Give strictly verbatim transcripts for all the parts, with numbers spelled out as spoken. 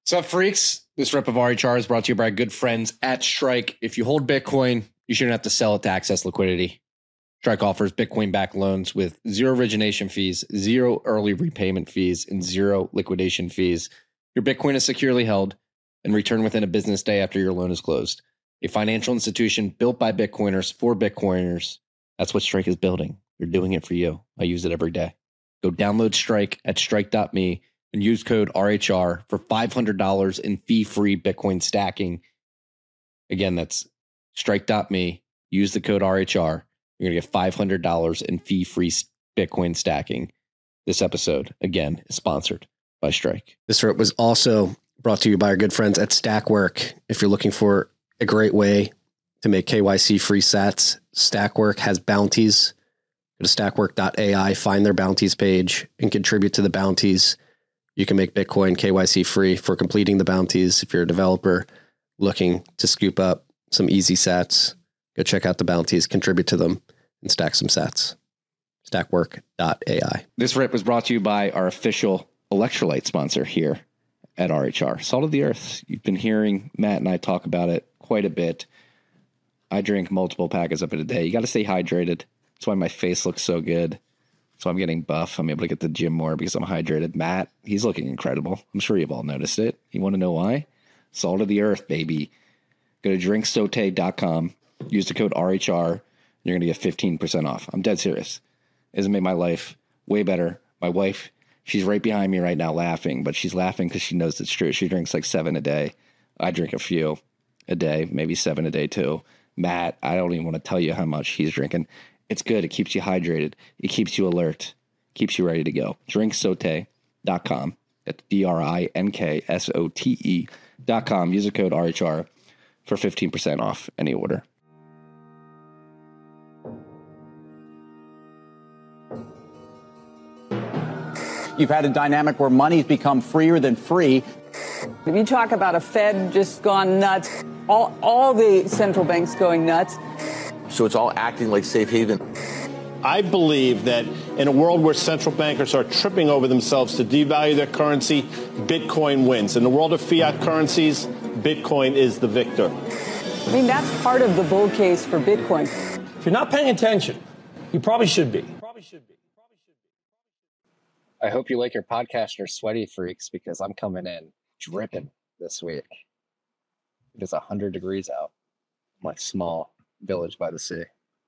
What's up, freaks? This rep of R H R is brought to you by our good friends at Strike. If you hold Bitcoin, you shouldn't have to sell it to access liquidity. Strike offers Bitcoin-backed loans with zero origination fees, zero early repayment fees, and zero liquidation fees. Your Bitcoin is securely held and returned within a business day after your loan is closed. A financial institution built by Bitcoiners for Bitcoiners. That's what Strike is building. They're doing it for you. I use it every day. Go download Strike at strike dot me and use code R H R for five hundred dollars in fee-free Bitcoin stacking. Again, that's strike dot me. Use the code R H R. You're going to get five hundred dollars in fee-free Bitcoin stacking. This episode, again, is sponsored by Strike. This was also brought to you by our good friends at Stackwork. If you're looking for a great way to make K Y C-free sats, Stackwork has bounties. Go to stackwork dot A I, find their bounties page, and contribute to the bounties. You can make Bitcoin K Y C-free for completing the bounties. If you're a developer looking to scoop up some easy sats, go check out the bounties, contribute to them, and stack some sats. stackwork dot A I. This rip was brought to you by our official electrolyte sponsor here at R H R, Salt of the Earth. You've been hearing Matt and I talk about it quite a bit. I drink multiple packets of it a day. You got to stay hydrated. That's why my face looks so good. So I'm getting buff. I'm able to get to the gym more because I'm hydrated. Matt, he's looking incredible. I'm sure you've all noticed it. You want to know why? Salt of the Earth, baby. Go to drink sote dot com. Use the code R H R. And you're going to get fifteen percent off. I'm dead serious. It has made my life way better. My wife, she's right behind me right now laughing, but she's laughing because she knows it's true. She drinks like seven a day. I drink a few a day, maybe seven a day too. Matt, I don't even want to tell you how much he's drinking. It's good. It keeps you hydrated. It keeps you alert. Keeps you ready to go. drink sote dot com. That's D R I N K S O T E dot com. Use the code R H R for fifteen percent off any order. You've had a dynamic where money's become freer than free. If you talk about a Fed just gone nuts, all, all the central banks going nuts. So it's all acting like safe haven. I believe that in a world where central bankers are tripping over themselves to devalue their currency, Bitcoin wins. In the world of fiat currencies, Bitcoin is the victor. I mean, that's part of the bull case for Bitcoin. If you're not paying attention, you probably should be. Probably should be. I hope you like your podcaster sweaty freaks because I'm coming in dripping this week. It is one hundred degrees out. My small village by the sea.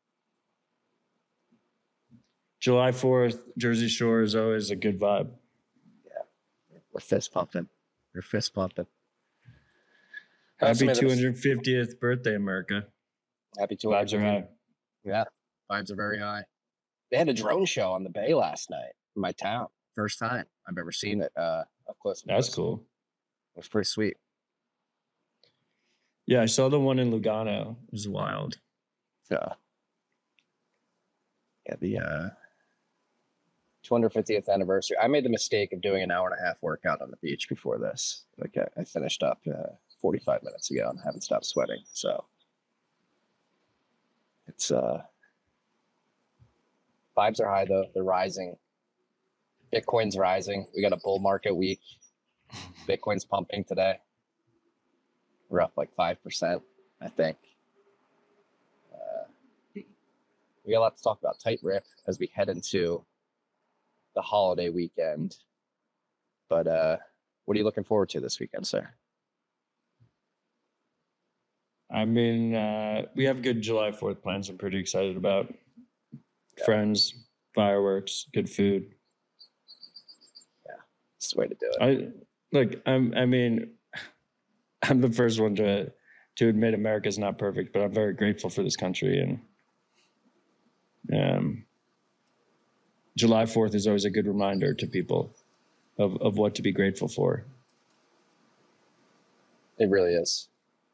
July fourth, Jersey Shore is always a good vibe. Yeah. We're fist pumping. We're fist pumping. Happy two hundred fiftieth birthday, America. Happy two hundred. Vibes are high. Yeah, vibes are very high. They had a drone show on the bay last night in my town. First time I've ever seen it uh, up close. That's cool. It was pretty sweet. Yeah, I saw the one in Lugano. It was wild. Yeah. Yeah, the uh, two hundred fiftieth anniversary. I made the mistake of doing an hour and a half workout on the beach before this. Like I, I finished up uh, forty-five minutes ago and haven't stopped sweating. So it's uh, vibes are high though. They're rising. Bitcoin's rising. We got a bull market week. Bitcoin's pumping today. We're up like five percent, I think. Uh, we got a lot to talk about. Tight rip as we head into the holiday weekend. But uh, what are you looking forward to this weekend, sir? I mean, uh, we have good July fourth plans I'm pretty excited about. Yeah. Friends, fireworks, good food. Yeah, it's the way to do it. I, look, I'm, I mean... I'm the first one to to admit America's not perfect, but I'm very grateful for this country. And um, July fourth is always a good reminder to people of, of what to be grateful for. It really is.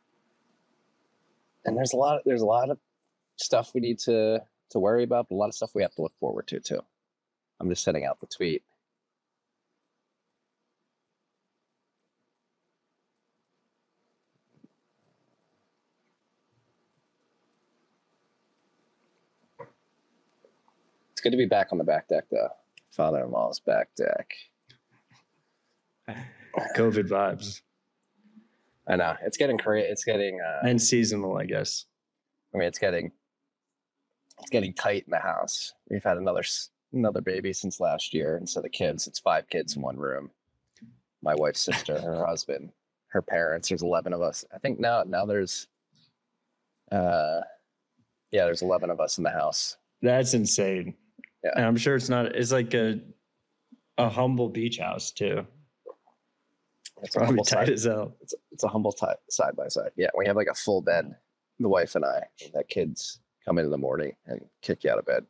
And there's a lot, there's a lot of stuff we need to, to worry about, but a lot of stuff we have to look forward to too. I'm just sending out the tweet. It's good to be back on the back deck, though. Father-in-law's back deck. COVID vibes. I know it's getting crazy. It's getting uh, and seasonal, I guess. I mean, it's getting it's getting tight in the house. We've had another another baby since last year. Instead of kids, it's five kids in one room. My wife's sister, her husband, her parents. There's eleven of us. I think now now there's, uh, yeah, there's eleven of us in the house. That's insane. Yeah, and I'm sure it's not. It's like a a humble beach house too. It's probably humble tight side. as hell. It's, it's a humble type side by side. Yeah, we have like a full bed, the wife and I. That kids come in in the morning and kick you out of bed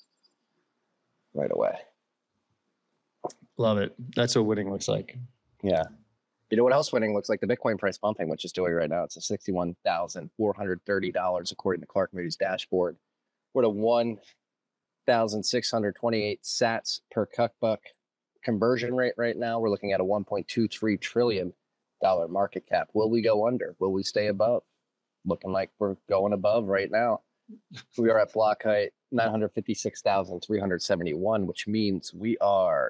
right away. Love it. That's what winning looks like. Yeah. You know what else winning looks like? The Bitcoin price pumping, which is doing right now. It's a sixty-one thousand four hundred thirty dollars according to Clark Moody's dashboard. We're at a one thousand six hundred twenty-eight sats per cuck buck conversion rate right now. We're looking at a one point two three trillion dollars market cap. Will we go under? Will we stay above? Looking like we're going above right now. We are at block height nine hundred fifty-six thousand three hundred seventy-one, which means we are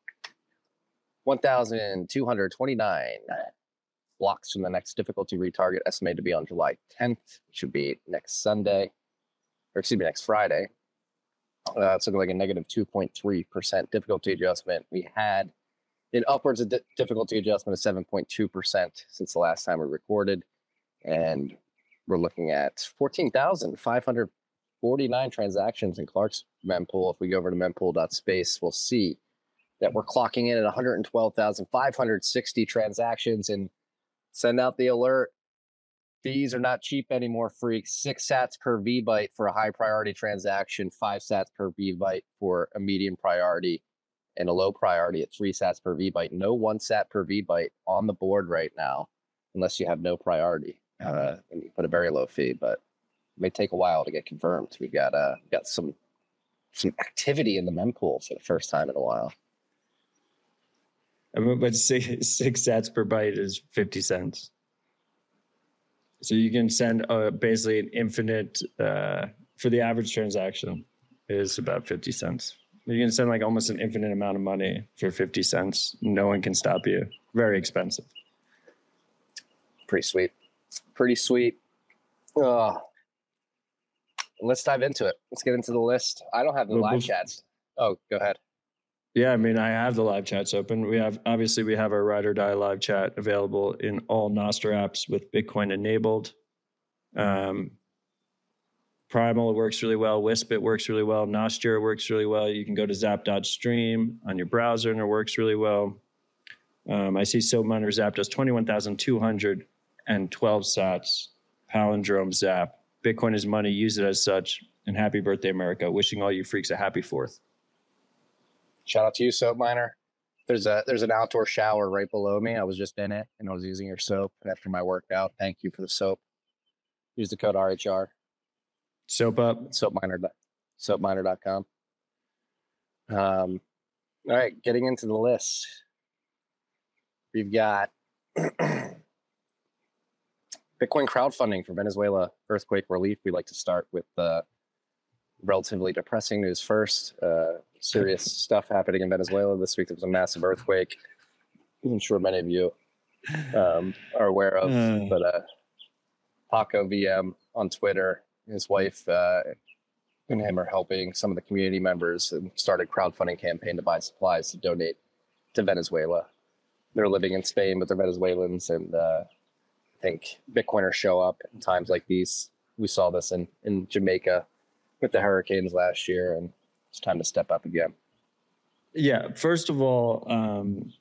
one thousand two hundred twenty-nine blocks from the next difficulty retarget, estimated to be on July tenth, which should be next Sunday, or excuse me, next Friday. Uh, it's looking like a negative two point three percent difficulty adjustment. We had an upwards of di- difficulty adjustment of seven point two percent since the last time we recorded. And we're looking at fourteen thousand five hundred forty-nine transactions in Clark's mempool. If we go over to mempool dot space, we'll see that we're clocking in at one hundred twelve thousand five hundred sixty transactions, and send out the alert. Fees are not cheap anymore, freaks. Six sats per V byte for a high priority transaction, five sats per V byte for a medium priority, and a low priority at three sats per V byte. No one sat per V byte on the board right now, unless you have no priority, uh, and you put a very low fee, but it may take a while to get confirmed. We've got uh, got some some activity in the mempool for the first time in a while. I mean, but six, six sats per byte is fifty cents. So you can send uh, basically an infinite, uh, for the average transaction is about fifty cents. You can send like almost an infinite amount of money for fifty cents. No one can stop you. Very expensive. Pretty sweet. Pretty sweet. Uh, let's dive into it. Let's get into the list. I don't have the Well, live bef- chats. Oh, go ahead. Yeah, I mean, I have the live chats open. We have, obviously, we have our Ride or Die live chat available in all Nostr apps with Bitcoin enabled. Um, Primal works really well. Wispit works really well. Nostr works really well. You can go to zap dot stream on your browser and it works really well. Um, I see SoapMiner Zap does twenty-one thousand two hundred twelve sats. Palindrome Zap. Bitcoin is money. Use it as such. And happy birthday, America. Wishing all you freaks a happy fourth. Shout out to you, SoapMiner. There's a there's an outdoor shower right below me. I was just in it and I was using your soap after my workout. Thank you for the soap. Use the code R H R. Soap up. SoapMiner. SoapMiner dot com. Um, all right, getting into the list. We've got Bitcoin crowdfunding for Venezuela earthquake relief. We like to start with uh, relatively depressing news first. Uh, serious stuff happening in Venezuela this week. There was a massive earthquake. I'm sure many of you um, are aware of, Uh. but uh, Paco V M on Twitter, his wife uh, and him are helping some of the community members and started a crowdfunding campaign to buy supplies to donate to Venezuela. They're living in Spain, but they're Venezuelans, and uh, I think Bitcoiners show up in times like these. We saw this in, in Jamaica with the hurricanes last year, and it's time to step up again. Yeah. First of all, um,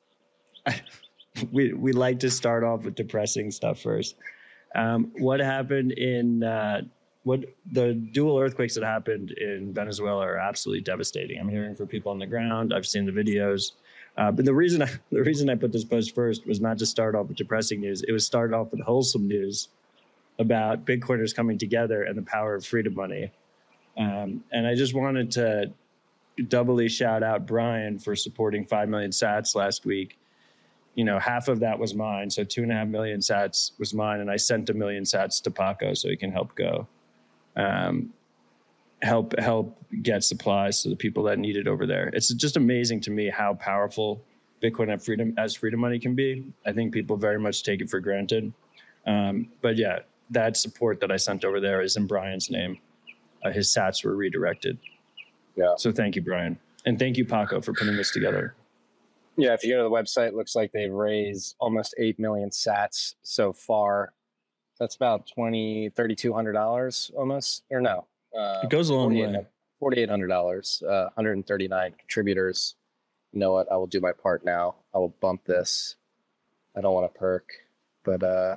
we we like to start off with depressing stuff first. Um, what happened in uh, what the dual earthquakes that happened in Venezuela are absolutely devastating. I'm hearing from people on the ground. I've seen the videos. Uh, but the reason I, the reason I put this post first was not to start off with depressing news. It was started off with wholesome news about Bitcoiners coming together and the power of freedom money. Um, and I just wanted to doubly shout out Brian for supporting five million sats last week. You know, half of that was mine. So two and a half million sats was mine. And I sent a million sats to Paco so he can help go. Um, help help get supplies to the people that need it over there. It's just amazing to me how powerful Bitcoin at freedom as freedom money can be. I think people very much take it for granted. Um, but yeah, that support that I sent over there is in Brian's name. Uh, his sats were redirected. Yeah. So thank you, Brian. And thank you, Paco, for putting this together. Yeah, if you go to the website, it looks like they've raised almost eight million sats so far. That's about twenty, thirty-two hundred dollars almost, or no. Uh, It goes a long way. forty-eight hundred dollars, uh, one hundred thirty-nine contributors. You know what? I will do my part now. I will bump this. I don't want to perk, but uh,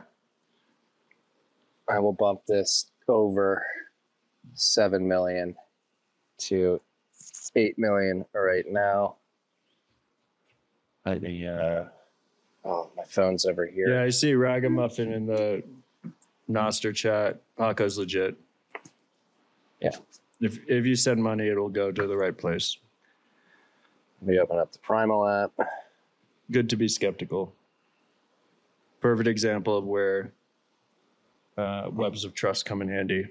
I will bump this over seven million to eight million right now. I, uh, oh, my phone's over here. Yeah, I see Ragamuffin in the Noster chat. Paco's legit. Yeah. If if you send money, it'll go to the right place. Let me open up the Primal app. Good to be skeptical. Perfect example of where uh, webs of trust come in handy.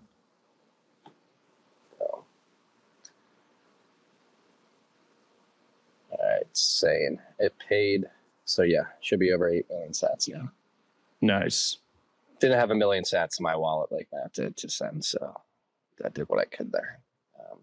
Oh. All right, saying it paid. So yeah, should be over eight million sats now. Nice. Didn't have a million sats in my wallet like that to, to send, so I did what I could there. Um,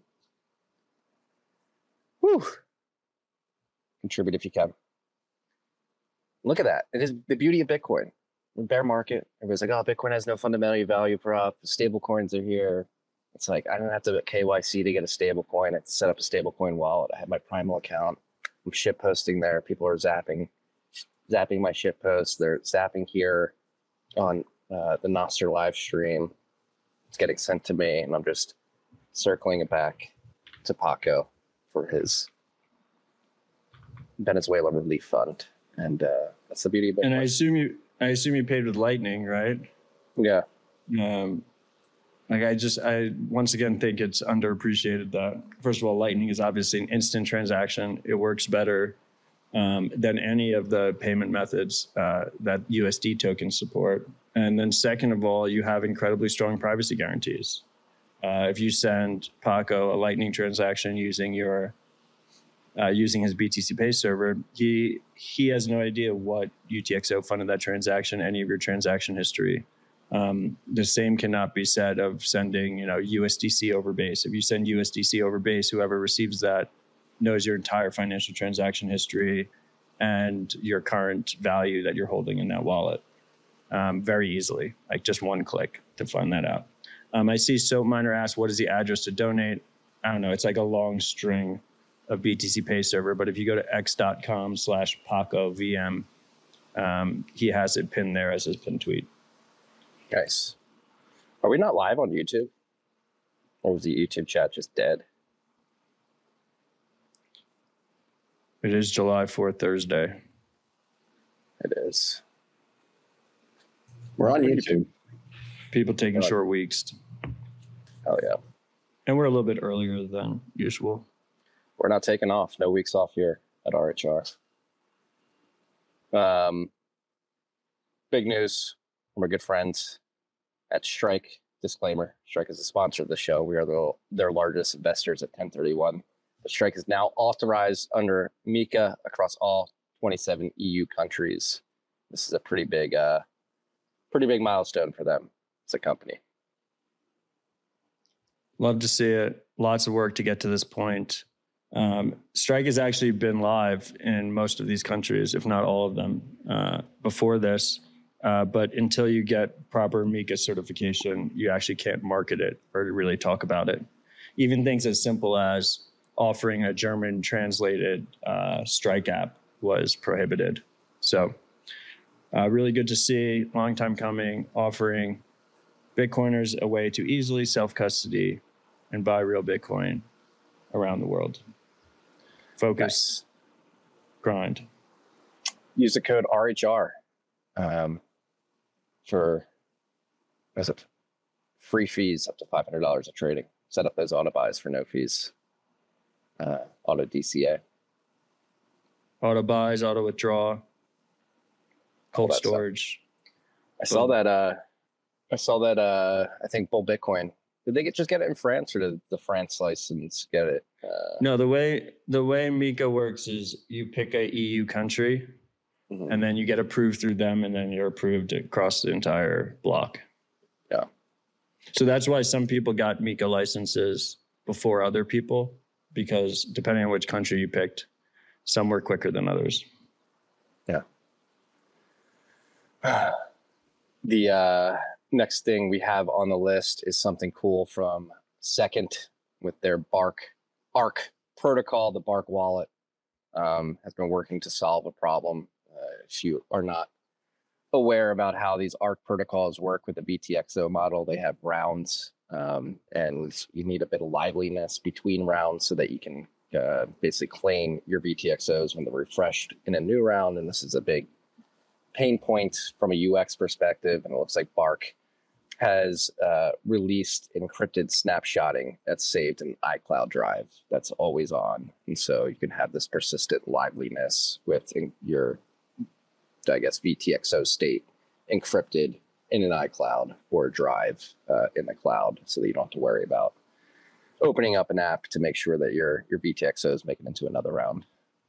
whew. Contribute if you can. Look at that. It is the beauty of Bitcoin. In bear market, everybody's like, oh, Bitcoin has no fundamental value prop. Stable coins are here. It's like, I don't have to K Y C to get a stable coin. I set up a stable coin wallet. I have my Primal account. I'm shit posting there. People are zapping, zapping my shit posts. They're zapping here on uh, the Noster live stream. It's getting sent to me, and I'm just circling it back to Paco for his Venezuela Relief Fund. And uh, that's the beauty of Bitcoin. And I assume you, I assume you paid with Lightning, right? Yeah. Um, like I just, I once again think it's underappreciated that, first of all, Lightning is obviously an instant transaction. It works better um, than any of the payment methods uh, that U S D tokens support. And then second of all, you have incredibly strong privacy guarantees. Uh, if you send Paco a Lightning transaction using your uh, using his B T C Pay server, he he has no idea what U T X O funded that transaction, any of your transaction history. Um, the same cannot be said of sending, you know, U S D C over base. If you send U S D C over base, whoever receives that knows your entire financial transaction history and your current value that you're holding in that wallet um, very easily, like just one click to find that out. Um, I see Soap Miner asked, what is the address to donate? I don't know. It's like a long string of B T C Pay server, but if you go to x.com slash Paco V M, um, he has it pinned there as his pinned tweet. Nice. Are we not live on YouTube? Or was the YouTube chat just dead? It is July fourth, Thursday. It is. We're on YouTube. People taking Oh. short weeks. Oh, yeah. And we're a little bit earlier than usual. We're not taking off. No weeks off here at R H R. Um, big news from our good friends at Strike. Disclaimer, Strike is a sponsor of the show. We are the, their largest investors at ten thirty-one. But Strike is now authorized under MiCA across all twenty-seven E U countries. This is a pretty big, uh, pretty big milestone for them as a company. Love to see it. Lots of work to get to this point. Um, Strike has actually been live in most of these countries, if not all of them, uh, before this. Uh, but until you get proper MiCA certification, you actually can't market it or really talk about it. Even things as simple as offering a German translated uh, Strike app was prohibited. So uh, really good to see, long time coming, offering Bitcoiners a way to easily self-custody and buy real Bitcoin around the world. Focus, nice. Grind. Use the code R H R um, for what is it? Free fees up to five hundred dollars of trading. Set up those auto buys for no fees. Uh, auto D C A. Auto buys, auto withdraw, cold storage. Stuff. I saw that. Uh, I saw that. Uh, I think Bull Bitcoin Did they get, just get it in France, or did the France license get it? Uh, No, the way the way MiCA works is you pick a E U country, mm-hmm. and then you get approved through them, and then you're approved across the entire block. Yeah. So that's why some people got MiCA licenses before other people, because depending on which country you picked, some were quicker than others. Yeah. The uh, next thing we have on the list is something cool from Second with their Bark Arc protocol. The Bark wallet um, has been working to solve a problem. Uh, if you are not aware about how these Arc protocols work with the B T X O model, they have rounds, um, and you need a bit of liveliness between rounds so that you can uh, basically claim your B T X Os when they're refreshed in a new round. And this is a big pain point from a U X perspective, and it looks like Bark has uh, released encrypted snapshotting that's saved in iCloud Drive that's always on. And so you can have this persistent liveliness with in your, I guess, V T X O state encrypted in an iCloud or a drive uh, in the cloud, so that you don't have to worry about opening up an app to make sure that your your V T X Os make it into another round.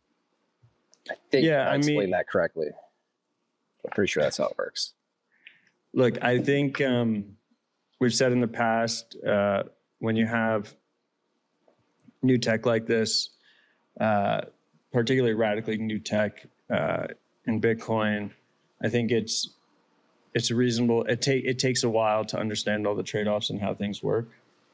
I think Yeah, I I explained mean- that correctly. I'm pretty sure that's how it works. Look, I think um, we've said in the past, uh, when you have new tech like this, uh, particularly radically new tech uh, in Bitcoin, I think it's it's reasonable. It take it takes a while to understand all the trade-offs and how things work.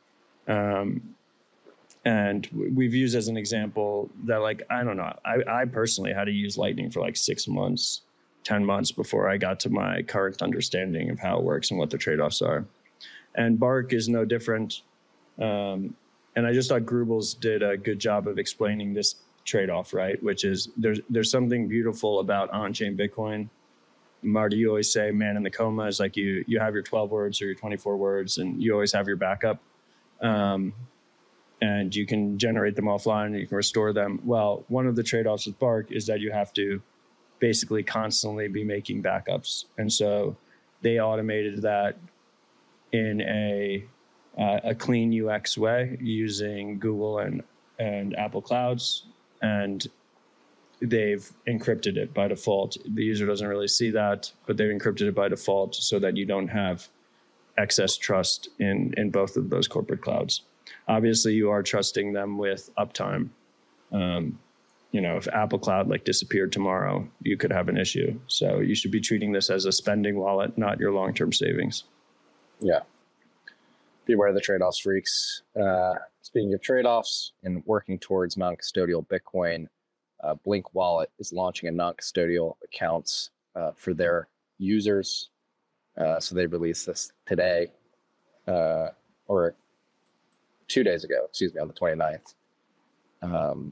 Um, and we've used as an example that, like, I don't know, I, I personally had to use Lightning for like six months. ten months before I got to my current understanding of how it works and what the trade-offs are. And Bark is no different. Um, and I just thought Grubels did a good job of explaining this trade-off, right? Which is there's there's something beautiful about on-chain Bitcoin. Marty, you always say man in the coma is like you you have your twelve words or your twenty-four words, and you always have your backup. Um, and you can generate them offline and you can restore them. Well, one of the trade-offs with Bark is that you have to basically constantly be making backups. And so they automated that in a uh, a clean U X way using Google and, and Apple Clouds. And they've encrypted it by default. The user doesn't really see that, but they've encrypted it by default so that you don't have excess trust in, in both of those corporate clouds. Obviously, you are trusting them with uptime. Um, You know, if Apple Cloud like disappeared tomorrow, you could have an issue. So you should be treating this as a spending wallet, not your long-term savings. Yeah. Beware of the trade-offs, freaks. Uh, speaking of trade-offs and working towards non-custodial Bitcoin, uh, Blink Wallet is launching a non-custodial accounts uh, for their users. Uh, so they released this today, uh, or two days ago, excuse me, on the twenty-ninth. Um,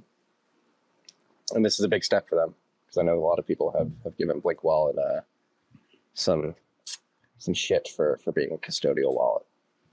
And this is a big step for them, because I know a lot of people have, have given Blink Wallet uh, some some shit for, for being a custodial wallet.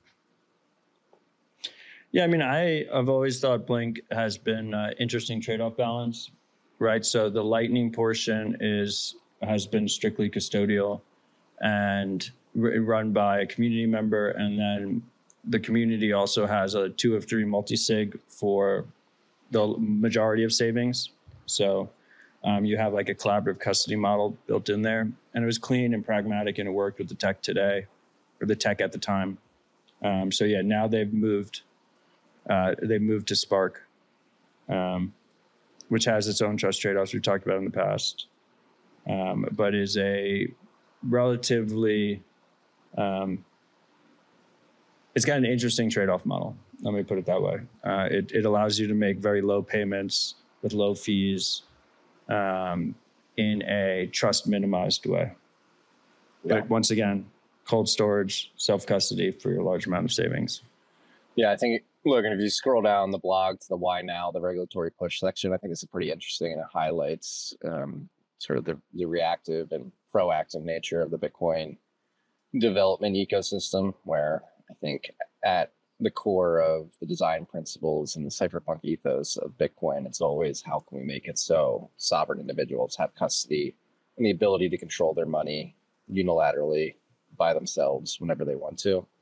Yeah, I mean, I, I've always thought Blink has been an interesting trade-off balance, right? So the Lightning portion is has been strictly custodial and r- run by a community member, and then the community also has a two of three multi-sig for the majority of savings. So um, you have like a collaborative custody model built in there, and it was clean and pragmatic, and it worked with the tech today, or the tech at the time. Um, so yeah, now they've moved, uh, they've moved to Spark, um, which has its own trust trade-offs we've talked about in the past, um, but is a relatively, um, it's got an interesting trade-off model. Let me put it that way. Uh, it, it allows you to make very low payments with low fees um, in a trust minimized way. Yeah. But once again, cold storage, self-custody for your large amount of savings. Yeah, I think, look, and if you scroll down the blog to the why now, the regulatory push section, I think it's pretty interesting, and it highlights um, sort of the, the reactive and proactive nature of the Bitcoin development ecosystem, where I think at the core of the design principles and the cypherpunk ethos of Bitcoin, it's always how can we make it so sovereign individuals have custody and the ability to control their money unilaterally by themselves whenever they want to.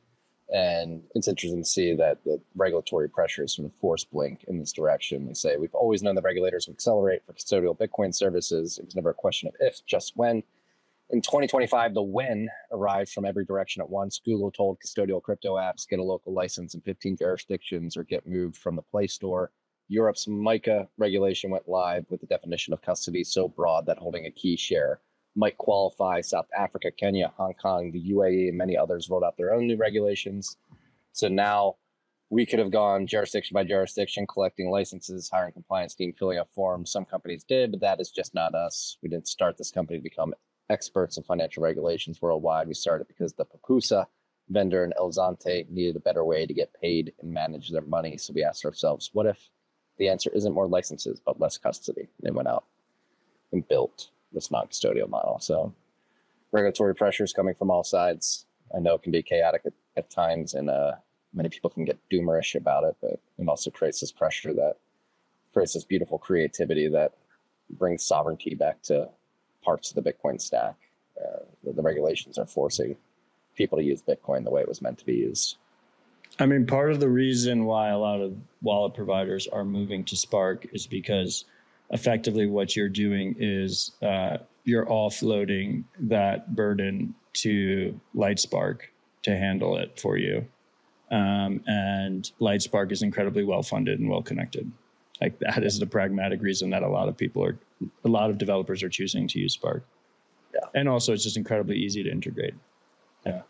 And it's interesting to see that the regulatory pressures sort of force blink in this direction. They say, we've always known that regulators would accelerate for custodial Bitcoin services. It was never a question of if, just when. In twenty twenty-five, the when arrived from every direction at once. Google told custodial crypto apps get a local license in fifteen jurisdictions or get moved from the Play Store. Europe's MiCA regulation went live with the definition of custody so broad that holding a key share might qualify. South Africa, Kenya, Hong Kong, the U A E, and many others rolled out their own new regulations. So now we could have gone jurisdiction by jurisdiction, collecting licenses, hiring compliance team, filling out forms. Some companies did, but that is just not us. We didn't start this company to become experts in financial regulations worldwide. We started because the Papusa vendor and El Zante needed a better way to get paid and manage their money. So we asked ourselves, what if the answer isn't more licenses, but less custody? They went out and built this non-custodial model. So regulatory pressures coming from all sides. I know it can be chaotic at, at times, and uh, many people can get doomerish about it, but it also creates this pressure that creates this beautiful creativity that brings sovereignty back to parts of the Bitcoin stack. Uh, the, the regulations are forcing people to use Bitcoin the way it was meant to be used. I mean, part of the reason why a lot of wallet providers are moving to Spark is because effectively what you're doing is uh, you're offloading that burden to Lightspark to handle it for you. Um, and Lightspark is incredibly well funded and well connected. Like, that is the pragmatic reason that a lot of people are, a lot of developers are choosing to use Spark. Yeah. And also it's just incredibly easy to integrate. Yeah.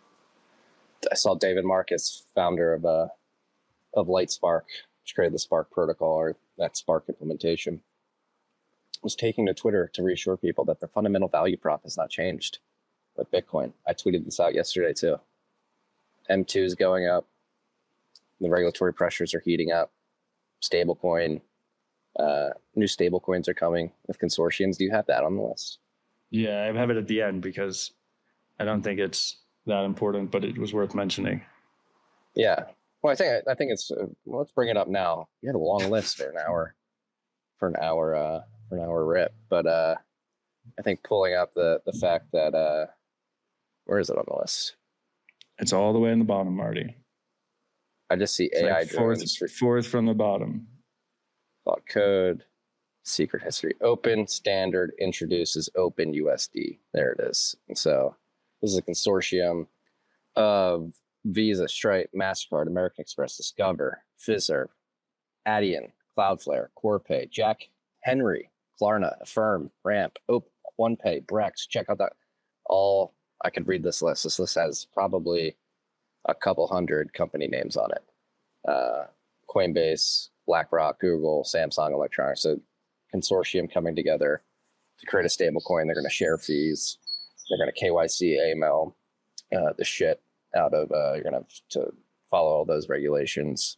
I saw David Marcus, founder of uh, of Lightspark, which created the Spark protocol, or that Spark implementation, was taking to Twitter to reassure people that their fundamental value prop has not changed with Bitcoin. I tweeted this out yesterday too. M two is going up. The regulatory pressures are heating up. Stablecoin, uh, new stablecoins are coming with consortiums. Do you have that on the list? Yeah, I have it at the end because I don't think it's that important, but it was worth mentioning. Yeah. Well, I think I think it's. Uh, well, let's bring it up now. You had a long list for an hour, for an hour, uh, for an hour rip. But uh, I think pulling up the the fact that uh, where is it on the list? It's all the way in the bottom, Marty. I just see It's A I like fourth, driven fourth from the bottom. thought code, secret history. Open Standard introduces Open U S D. There it is. And so this is a consortium of Visa, Stripe, MasterCard, American Express, Discover, Fiserv, Adyen, Cloudflare, Corpay, Jack Henry, Klarna, Affirm, Ramp, Open, OnePay, Brex. Check out that. All, I could read this list. This list has probably a couple hundred company names on it. Uh, Coinbase, BlackRock, Google, Samsung Electronics. So consortium coming together to create a stable coin. They're going to share fees. They're going to K Y C, A M L, uh, the shit out of, uh, you're going to have to follow all those regulations.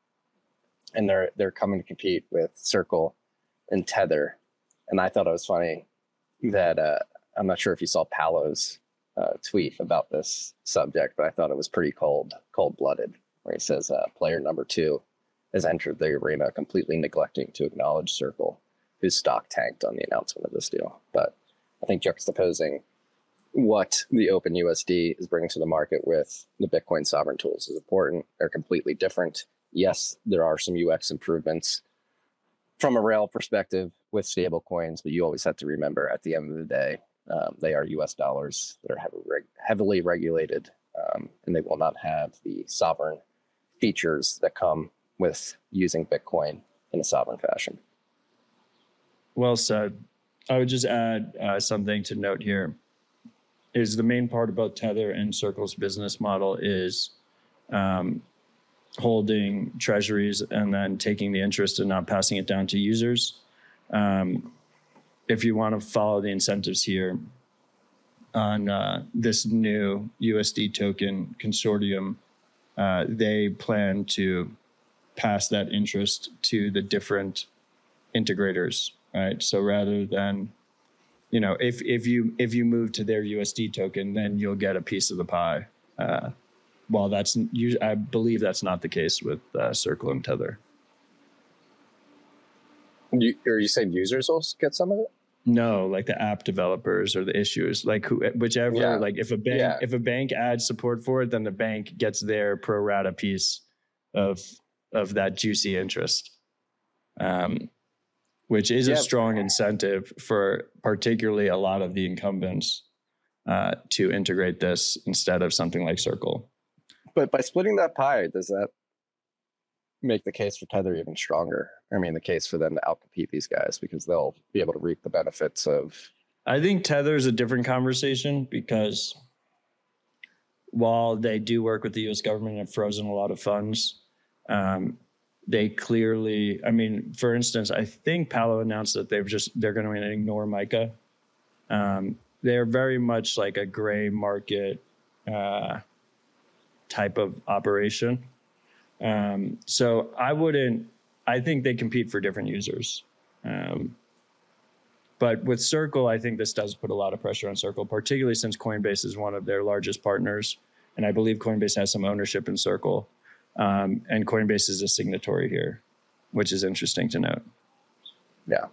And they're, they're coming to compete with Circle and Tether. And I thought it was funny that, uh, I'm not sure if you saw Paolo's uh, tweet about this subject, but I thought it was pretty cold, cold blooded, where he says, uh, player number two has entered the arena, completely neglecting to acknowledge Circle, whose stock tanked on the announcement of this deal. But I think juxtaposing what the Open U S D is bringing to the market with the Bitcoin sovereign tools is important. They're completely different. Yes, there are some U X improvements from a rail perspective with stable coins, but you always have to remember at the end of the day, um, they are U S dollars that are heavily, reg- heavily regulated, um, and they will not have the sovereign features that come with using Bitcoin in a sovereign fashion. Well said. I would just add uh, something to note here. Is the main part about Tether and Circle's business model is um, holding treasuries and then taking the interest and not passing it down to users. Um, if you want to follow the incentives here on uh, this new U S D token consortium, uh, they plan to pass that interest to the different integrators, right? So rather than, you know, if if you if you move to their U S D token, then you'll get a piece of the pie. Uh, well, that's I believe that's not the case with uh, Circle and Tether. You, or you said users will get some of it? No, like the app developers or the issuers, like who, whichever, Yeah. like if a bank, Yeah. if a bank adds support for it, then the bank gets their pro rata piece of, of that juicy interest. Um, which is Yeah. a strong incentive for particularly a lot of the incumbents uh, to integrate this instead of something like Circle. But by splitting that pie, does that make the case for Tether even stronger? I mean, the case for them to outcompete these guys because they'll be able to reap the benefits of. I think Tether is a different conversation because while they do work with the U S government and have frozen a lot of funds, um, they clearly, I mean, for instance, I think Palo announced that they've just, they're going to ignore MiCA. Um, they're very much like a gray market uh, type of operation. Um, so I wouldn't, I think they compete for different users. Um, but with Circle, I think this does put a lot of pressure on Circle, particularly since Coinbase is one of their largest partners. And I believe Coinbase has some ownership in Circle. Um, and Coinbase is a signatory here, which is interesting to note. Yeah.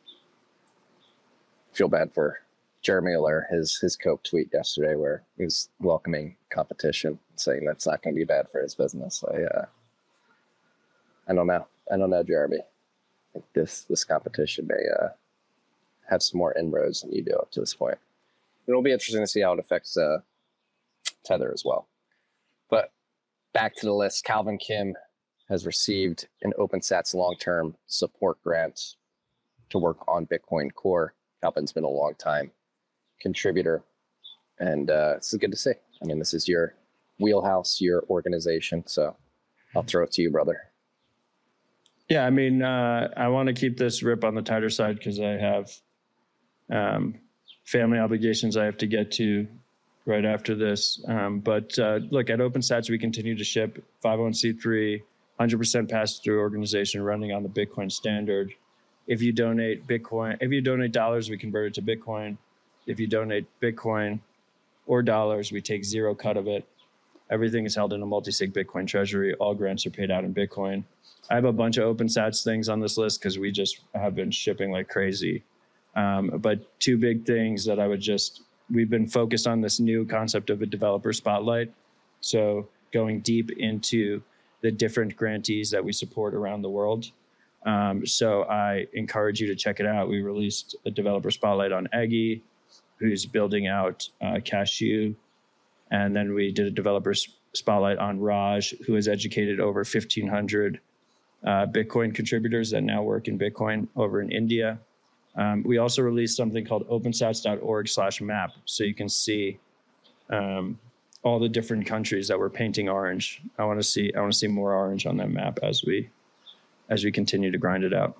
Feel bad for Jeremy Allaire, his his Cope tweet yesterday where he was welcoming competition, saying that's not going to be bad for his business. I uh, I don't know. I don't know, Jeremy. I think this this competition may uh, have some more inroads than you do up to this point. It'll be interesting to see how it affects uh, Tether as well. But back to the list, Calvin Kim has received an OpenSats long-term support grant to work on Bitcoin Core. Calvin's been a long time contributor, and uh, this is good to see. I mean, this is your wheelhouse, your organization, so I'll throw it to you, brother. Yeah, I mean, uh, I want to keep this rip on the tighter side because I have um, family obligations I have to get to right after this. Um, but uh, look, at OpenSats, we continue to ship five oh one c three, one hundred percent pass-through organization running on the Bitcoin standard. If you donate Bitcoin, if you donate dollars, we convert it to Bitcoin. If you donate Bitcoin or dollars, we take zero cut of it. Everything is held in a multi-sig Bitcoin treasury. All grants are paid out in Bitcoin. I have a bunch of OpenSats things on this list because we just have been shipping like crazy. Um, but two big things that I would just, we've been focused on this new concept of a developer spotlight. So going deep into the different grantees that we support around the world. Um, so I encourage you to check it out. We released a developer spotlight on Eggy, who's building out uh, Cashew. And then we did a developer spotlight on Raj, who has educated over fifteen hundred uh, Bitcoin contributors that now work in Bitcoin over in India. Um, we also released something called opensats.org slash map. So you can see um, all the different countries that we're painting orange. I want to see, I want to see more orange on that map as we, as we continue to grind it out.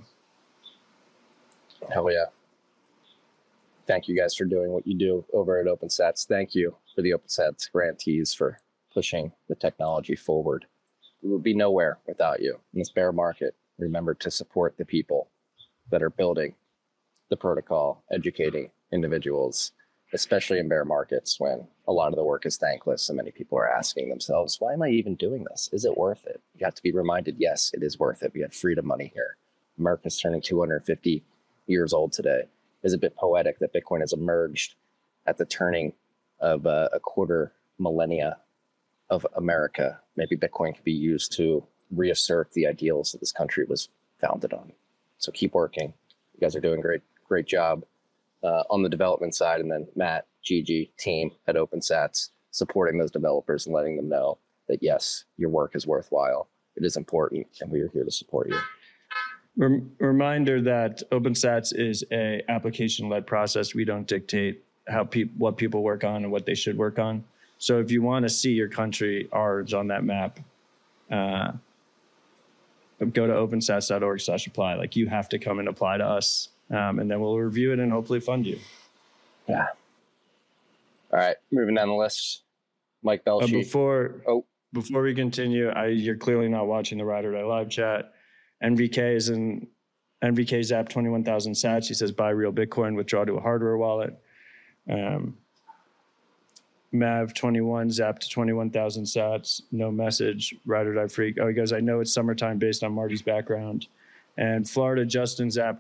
Hell yeah. Thank you guys for doing what you do over at OpenSats. Thank you for the OpenSats grantees for pushing the technology forward. We would be nowhere without you. In this bear market, remember to support the people that are building the protocol, educating individuals, especially in bear markets when a lot of the work is thankless and many people are asking themselves, why am I even doing this? Is it worth it? You have to be reminded, yes, it is worth it. We have freedom money here. America's turning two hundred fifty years old today. It's a bit poetic that Bitcoin has emerged at the turning of uh, a quarter millennia of America. Maybe Bitcoin could be used to reassert the ideals that this country was founded on. So keep working. You guys are doing great, great job uh, on the development side. And then Matt, Gigi, team at OpenSats, supporting those developers and letting them know that, yes, your work is worthwhile. It is important, and we are here to support you. Rem- reminder that OpenSats is a application-led process. We don't dictate how pe- what people work on and what they should work on. So if you want to see your country orange on that map, uh, go to opensats.org slash apply. Like, you have to come and apply to us, um, and then we'll review it and hopefully fund you. Yeah. All right, moving down the list. Mike Uh, Belshi. before Oh. before we continue, I, you're clearly not watching the Ride or Die live chat. N V K is in N V K Zap twenty-one thousand sats. He says buy real Bitcoin, withdraw to a hardware wallet. Um, Mav twenty-one Zap to twenty-one thousand sats. No message. Ride or Die freak. Oh, he goes, I know it's summertime based on Marty's background. And Florida Justin zapped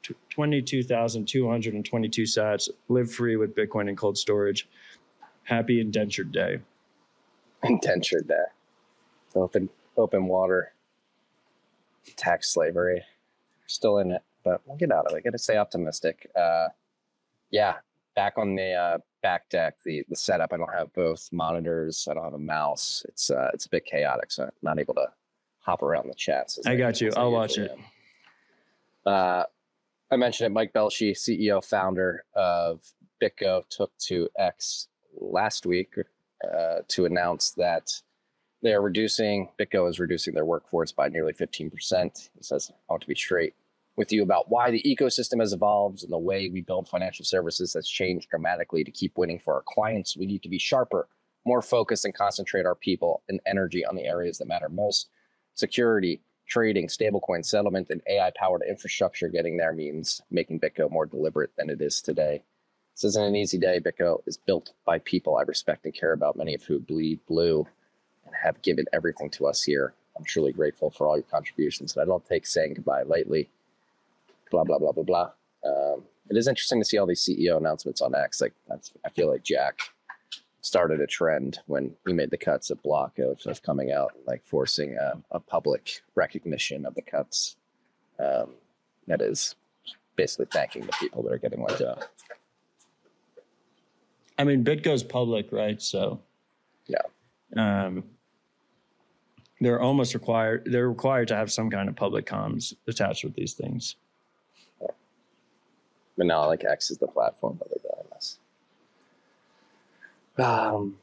twenty-two thousand two hundred twenty-two sats. Live free with Bitcoin and cold storage. Happy indentured day. Indentured day. Open, open water. Tax slavery. Still in it, but we'll get out of it. Got to stay optimistic. Uh, yeah, back on the uh, back deck, the the setup. I don't have both monitors. I don't have a mouse. It's uh, it's a bit chaotic, so I'm not able to hop around the chats. I got you. I'll watch it. Uh, I mentioned it. Mike Belshi, C E O, founder of BitGo, took to X last week uh, to announce that they are reducing, BitGo is reducing their workforce by nearly fifteen percent. He says, I want to be straight with you about why the ecosystem has evolved and the way we build financial services has changed dramatically. To keep winning for our clients, we need to be sharper, more focused, and concentrate our people and energy on the areas that matter most. Security, trading, stablecoin settlement, and A I-powered infrastructure. Getting there means making BitGo more deliberate than it is today. This isn't an easy day. BitGo is built by people I respect and care about, many of who bleed blue and have given everything to us here. I'm truly grateful for all your contributions, and I don't take saying goodbye lightly. Blah, blah, blah, blah, blah. Um, it is interesting to see all these C E O announcements on X. Like, that's, I feel like Jack started a trend when he made the cuts at Block of, of coming out, like forcing a, a public recognition of the cuts. Um, that is basically thanking the people that are getting let go. I mean, BitGo's public, right? So, yeah. Um, they're almost required, they're required to have some kind of public comms attached with these things. Yeah. But now, like, X is the platform that they're doing this. Um,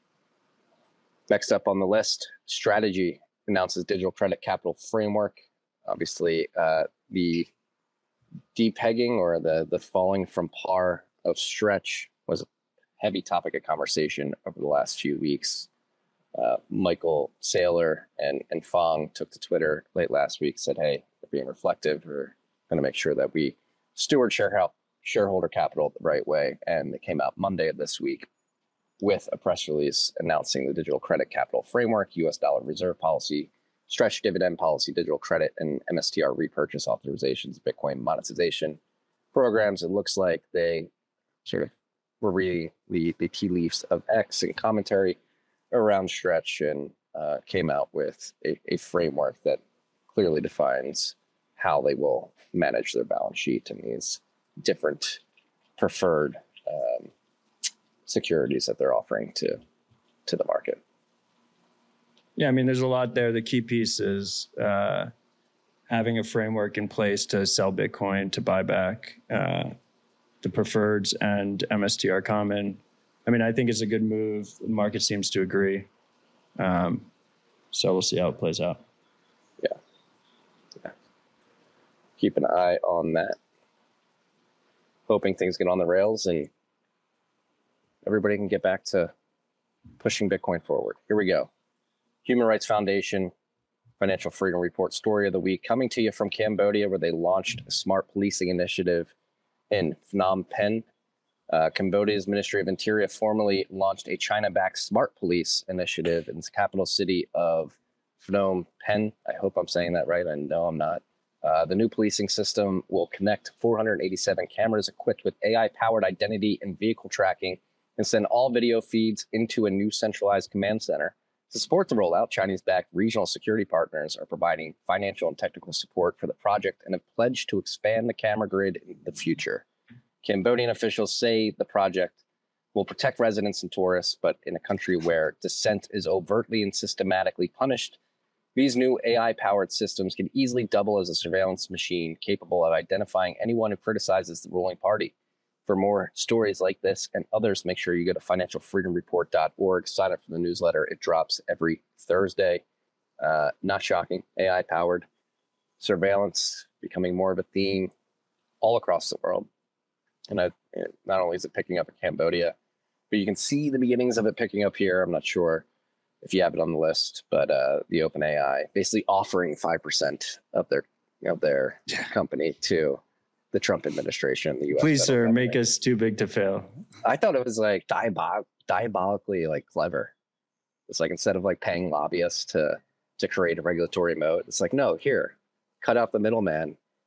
next up on the list, Strategy announces digital credit capital framework. Obviously, uh, the depegging or the, the falling from par of Stretch was a heavy topic of conversation over the last few weeks. Uh, Michael Saylor and, and Fong took to Twitter late last week, said, hey, we're being reflective. We're going to make sure that we steward share, shareholder capital the right way. And it came out Monday of this week with a press release announcing the digital credit capital framework, U S dollar reserve policy, stretch dividend policy, digital credit, and M S T R repurchase authorizations, Bitcoin monetization programs. It looks like they sort of were reading the, the tea leaves of X and commentary around Stretch and uh, came out with a, a framework that clearly defines how they will manage their balance sheet and these different preferred um, securities that they're offering to to the market. Yeah, I mean, there's a lot there. The key piece is uh, having a framework in place to sell Bitcoin, to buy back uh, the preferreds and M S T R common. I mean, I think it's a good move. The market seems to agree. Um, so we'll see how it plays out. Yeah. yeah. Keep an eye on that. Hoping things get on the rails and everybody can get back to pushing Bitcoin forward. Here we go. Human Rights Foundation Financial Freedom Report story of the week, coming to you from Cambodia, where they launched a smart policing initiative in Phnom Penh. Uh, Cambodia's Ministry of Interior formally launched a China-backed smart police initiative in the capital city of Phnom Penh. I hope I'm saying that right. I know I'm not. Uh, the new policing system will connect four hundred eighty-seven cameras equipped with A I-powered identity and vehicle tracking and send all video feeds into a new centralized command center. To support the rollout, Chinese-backed regional security partners are providing financial and technical support for the project and have pledged to expand the camera grid in the future. Cambodian officials say the project will protect residents and tourists, but in a country where dissent is overtly and systematically punished, these new A I-powered systems can easily double as a surveillance machine capable of identifying anyone who criticizes the ruling party. For more stories like this and others, make sure you go to financial freedom report dot org, sign up for the newsletter. It drops every Thursday. Uh, not shocking, A I-powered surveillance becoming more of a theme all across the world. And I, not only is it picking up in Cambodia, but you can see the beginnings of it picking up here. I'm not sure if you have it on the list, but uh, the OpenAI basically offering five percent of their of their yeah. company to the Trump administration, the U S. Please, sir, government. Make us too big to fail. I thought it was like diabol- diabolically like clever. It's like instead of like paying lobbyists to to create a regulatory moat, it's like, no, here, cut out the middleman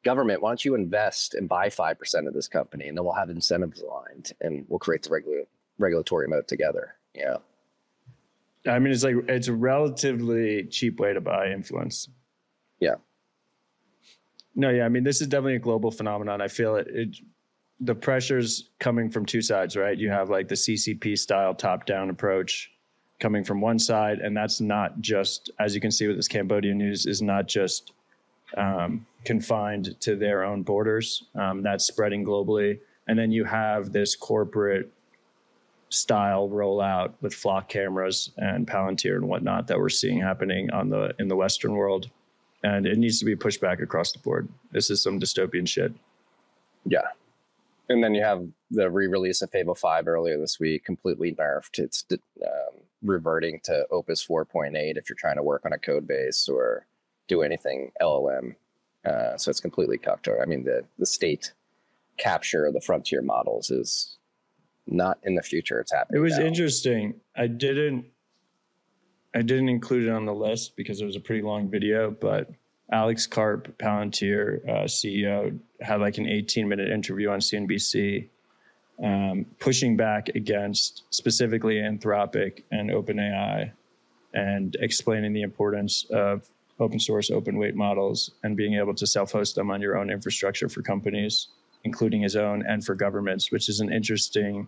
government, why don't you invest and buy five percent of this company, and then we'll have incentives aligned, and we'll create the regula- regulatory mode together. Yeah. I mean, it's like, it's a relatively cheap way to buy influence. Yeah. No, yeah. I mean, this is definitely a global phenomenon. I feel it, it the pressure's coming from two sides, right? You have like the C C P style top down approach coming from one side. And that's not just, as you can see with this Cambodian news, is not just um, confined to their own borders. Um, that's spreading globally. And then you have this corporate style rollout with flock cameras and Palantir and whatnot that we're seeing happening on the in the Western world, and it needs to be pushed back across the board. This is some dystopian shit. Yeah, and then you have the re-release of Fable five earlier this week, completely nerfed. It's um, reverting to Opus four point eight if you're trying to work on a code base or do anything L L M. Uh, so it's completely cucked. I mean, the the state capture of the frontier models is not in the future. It's happening. It was now. interesting. I didn't I didn't include it on the list because it was a pretty long video, but Alex Karp, Palantir uh, C E O, had like an eighteen minute interview on C N B C um, pushing back against specifically Anthropic and OpenAI and explaining the importance of open source, open weight models and being able to self-host them on your own infrastructure for companies, including his own, and for governments, which is an interesting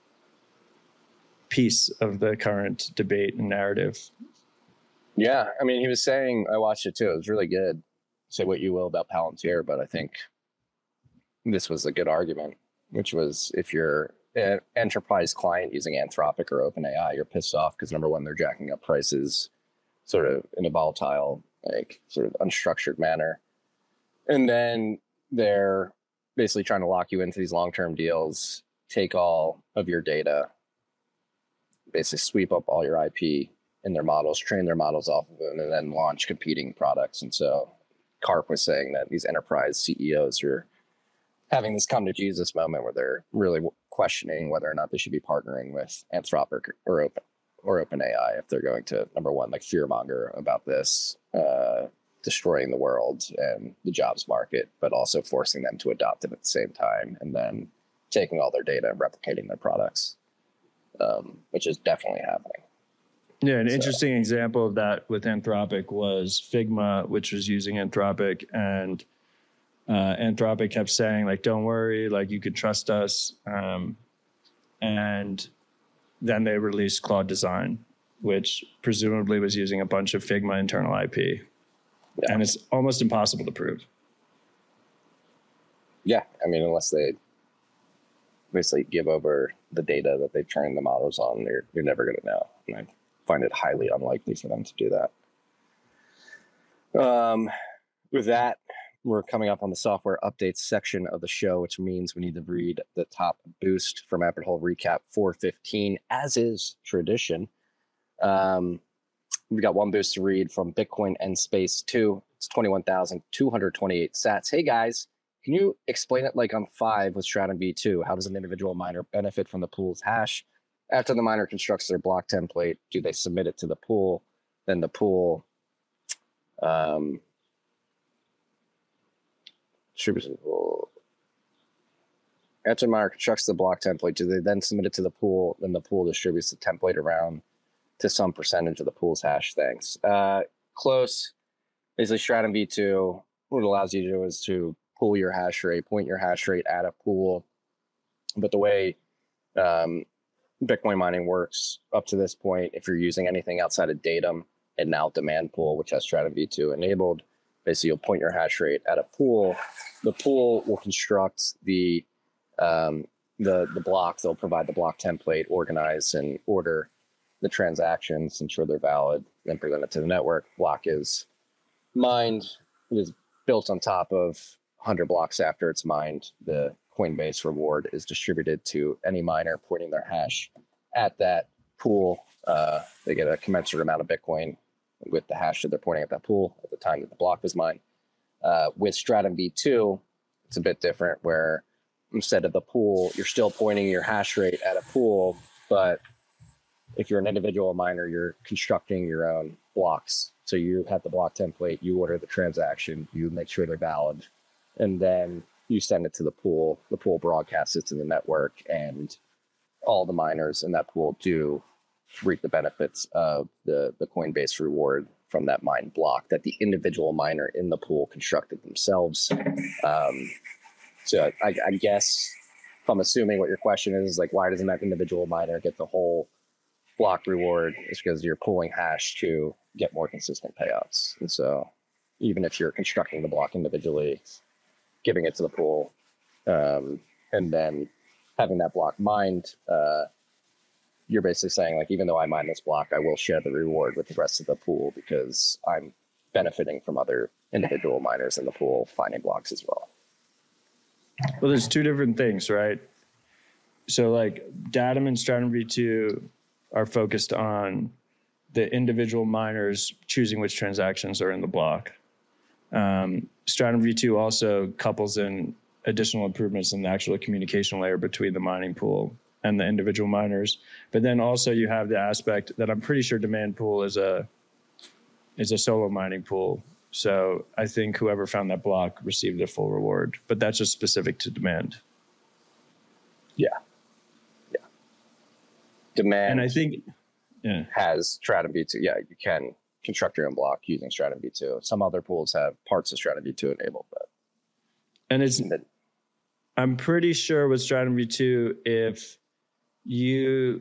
piece of the current debate and narrative. Yeah, I mean, he was saying, I watched it too, it was really good. Say what you will about Palantir, but I think this was a good argument, which was if you're an enterprise client using Anthropic or OpenAI, you're pissed off because number one, they're jacking up prices sort of in a volatile, like sort of unstructured manner. And then they're basically trying to lock you into these long-term deals, take all of your data, basically sweep up all your I P in their models, train their models off of them, and then launch competing products. And so Karp was saying that these enterprise C E Os are having this come to Jesus moment where they're really questioning whether or not they should be partnering with Anthropic or Open or OpenAI if they're going to, number one, like fearmonger about this, uh, destroying the world and the jobs market, but also forcing them to adopt it at the same time, and then taking all their data and replicating their products, um, which is definitely happening. Yeah, an So- interesting example of that with Anthropic was Figma, which was using Anthropic, and uh, Anthropic kept saying, like, don't worry, like, you could trust us. Um, and then they released Claude Design, which presumably was using a bunch of Figma internal I P. Yeah. And it's almost impossible to prove. Yeah, I mean, unless they basically give over the data that they've trained the models on, you're, you're never going to know. And I find it highly unlikely for them to do that. Um, with that, we're coming up on the software updates section of the show, which means we need to read the top boost from Rabbit Hole Recap four fifteen, as is tradition. Um, we've got one boost to read from Bitcoin and Space two. It's twenty-one thousand two hundred twenty-eight sats. Hey guys, can you explain it like on five with Stratum V two? How does an individual miner benefit from the pool's hash? After the miner constructs their block template, do they submit it to the pool? Then the pool um, distributes the pool. After the miner constructs the block template, do they then submit it to the pool? Then the pool distributes the template around to some percentage of the pool's hash. Thanks. Uh, close. Basically, Stratum V two, what it allows you to do is to pool your hash rate, point your hash rate at a pool. But the way um, Bitcoin mining works up to this point, if you're using anything outside of Datum and now Demand Pool, which has Stratum V two enabled, basically you'll point your hash rate at a pool. The pool will construct the um, the the block. They'll provide the block template, organize and order the transactions, ensure they're valid, then present it to the network. Block is mined. It is built on top of one hundred blocks after it's mined. The Coinbase reward is distributed to any miner pointing their hash at that pool. Uh, they get a commensurate amount of Bitcoin with the hash that they're pointing at that pool at the time that the block was mined. Uh, with Stratum V two, it's a bit different where instead of the pool, you're still pointing your hash rate at a pool, but if you're an individual miner, you're constructing your own blocks. So you have the block template, you order the transaction, you make sure they're valid, and then you send it to the pool. The pool broadcasts it to the network, and all the miners in that pool do reap the benefits of the, the Coinbase reward from that mine block that the individual miner in the pool constructed themselves. Um, so I, I guess if I'm assuming what your question is, is like, why doesn't that individual miner get the whole block reward? It's because you're pooling hash to get more consistent payouts. And so even if you're constructing the block individually, giving it to the pool, um, and then having that block mined, uh, you're basically saying, like, even though I mine this block, I will share the reward with the rest of the pool because I'm benefiting from other individual miners in the pool finding blocks as well. Well, there's two different things, right? So like Datum and Stratum V two are focused on the individual miners choosing which transactions are in the block. Um, Stratum V two also couples in additional improvements in the actual communication layer between the mining pool and the individual miners. But then also you have the aspect that I'm pretty sure Demand Pool is a is a solo mining pool. So I think whoever found that block received a full reward, but that's just specific to Demand. Yeah. Yeah. Demand And I think yeah. has Stratum V two. Yeah, you can construct your own block using Stratum V two. Some other pools have parts of Stratum V two enabled, but and it's I'm pretty sure with Stratum V two, if you